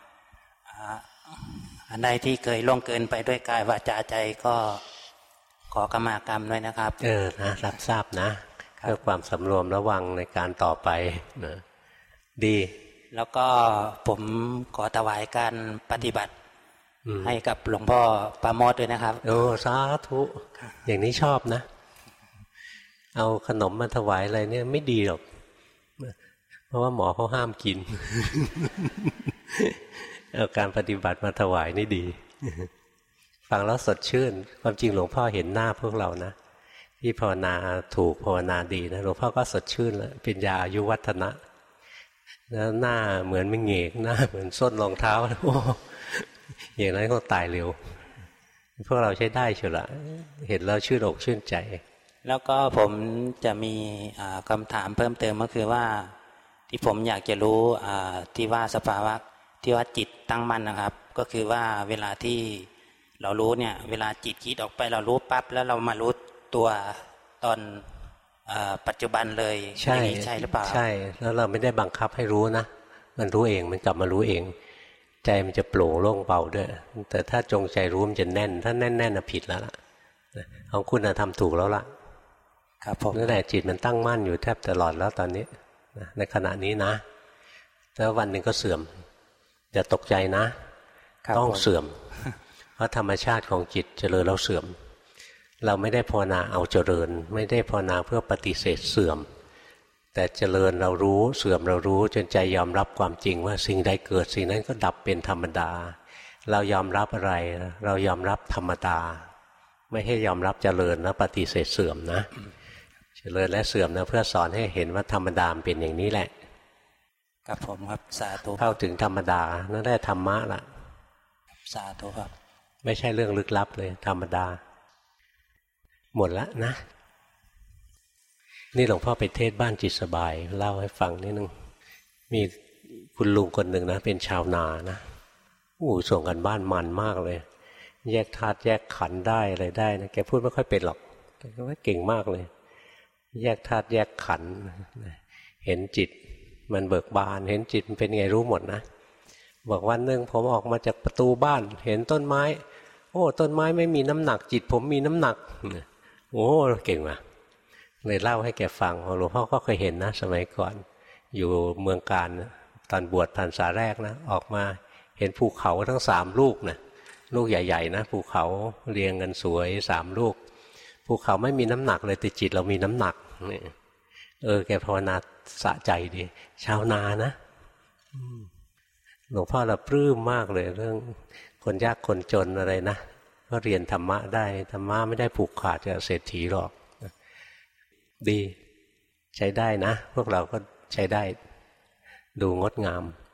[SPEAKER 10] อันใดที่เคยล่วงเกินไปด้วยกายวาจาใจก็ขอกรรมกรรมด้วยนะครับ
[SPEAKER 1] เออนะรับทราบนะเพื่อความสำรวมระวังในการต่อไปนะดี
[SPEAKER 10] แล้วก็ผมขอถวายการปฏิบัติให้กับหลวงพ่อปราโมทด้วยนะครับ
[SPEAKER 1] โอ้สาธุอย่างนี้ชอบนะเอาขนมมาถวายอะไรเนี่ยไม่ดีหรอกเพราะว่าหมอเขาห้ามกินเอาการปฏิบัติมาถวายนี่ดีฟังแล้วสดชื่นความจริงหลวงพ่อเห็นหน้าพวกเรานะที่ภาวนาถูกภาวนาดีนะหลวงพ่อก็สดชื่นแล้วเป็นยาอายุวัฒนะแล้วหน้าเหมือนไม่เหงกหน้าเหมือนส้นรองเท้าโอ้อย่างนั้นก็ตายเร็วพวกเราใช้ได้เชียวละเห็นแล้วชื่นอกชื่นใจ
[SPEAKER 10] แล้วก็ผมจะมีคำถามเพิ่มเติมก็คือว่าที่ผมอยากจะรู้ที่ว่าสภาวะที่ว่าจิตตั้งมั่นนะครับก็คือว่าเวลาที่เรารู้เนี่ยเวลาจิตคิดออกไปเรารู้ปั๊บแล้วเรามารู้ตัวตอนปัจจุบันเลย
[SPEAKER 1] ใช่
[SPEAKER 10] ใช่หรือเปล่า
[SPEAKER 1] ใช่แล้วเราไม่ได้บังคับให้รู้นะมันรู้เองมันกลับมารู้เองใจมันจะโปร่งโล่งเบาด้วยแต่ถ้าจงใจรู้มันจะแน่นถ้าแน่นๆน่ะผิดแล้วล่ะของคุณน่ะทำถูกแล้วล่ะ
[SPEAKER 10] ครับผม
[SPEAKER 1] นั่นแหละจิตมันตั้งมั่นอยู่แทบตลอดแล้วตอนนี้ในขณะนี้นะแล้ววันหนึ่งก็เสื่อมอย่าตกใจนะต้องเสื่อมเพราะธรรมชาติของจิตเจริญแล้วเสื่อมเราไม่ได้ภาวนาเอาเจริญไม่ได้ภาวนาเพื่อปฏิเสธเสื่อมแต่เจริญเรารู้เสื่อมเรารู้จนใจยอมรับความจริงว่าสิ่งใดเกิดสิ่งนั้นก็ดับเป็นธรรมดาเรายอมรับอะไรเรายอมรับธรรมดาไม่ให้ยอมรับเจริญแล้วปฏิเสธเสื่อมนะเจริญและเสื่อมนะเพื่อสอนให้เห็นว่าธรรมดาเป็นอย่างนี้แหละ
[SPEAKER 10] ครับผมครับสาธุ
[SPEAKER 1] เข้าถึงธรรมดานั่นได้ธรรมะละ
[SPEAKER 10] สาธุครับ
[SPEAKER 1] ไม่ใช่เรื่องลึกลับเลยธรรมดาหมดแล้วนะนี่หลวงพ่อไปเทศบ้านจิตสบายเล่าให้ฟังนิดนึงมีคุณลุงคนหนึ่งนะเป็นชาวนานะอู้ส่งกันบ้านมันมากเลยแยกธาตุแยกขันธ์ได้อะไรได้นะแกพูดไม่ค่อยเป็นหรอกแต่ก็เก่งมากเลยแยกธาตุแยกขันธ์เห็นจิตมันเบิกบานเห็นจิตมันเป็นไงรู้หมดนะบอกวันหนึ่งผมออกมาจากประตูบ้านเห็นต้นไม้โอ้ต้นไม้ไม่มีน้ำหนักจิตผมมีน้ำหนักโอ้เก่งมากเลยเล่าให้แกฟังหลวงพ่อก็เคยเห็นนะสมัยก่อนอยู่เมืองการตอนบวชพรรษาแรกนะออกมาเห็นภูเขาทั้งสามลูกนะลูกใหญ่ๆนะภูเขาเรียงกันสวยสามลูกภูเขาไม่มีน้ำหนักเลยแต่จิตเรามีน้ำหนักนี่เออแกภาวนาสะใจดีชาวนานะหลวงพ่อเราปลื้มมากเลยเรื่องคนยากคนจนอะไรนะก็เรียนธรรมะได้ธรรมะไม่ได้ผูกขาดกับเศรษฐีหรอกดีใช้ได้นะพวกเราก็ใช้ได้ดูงดงาม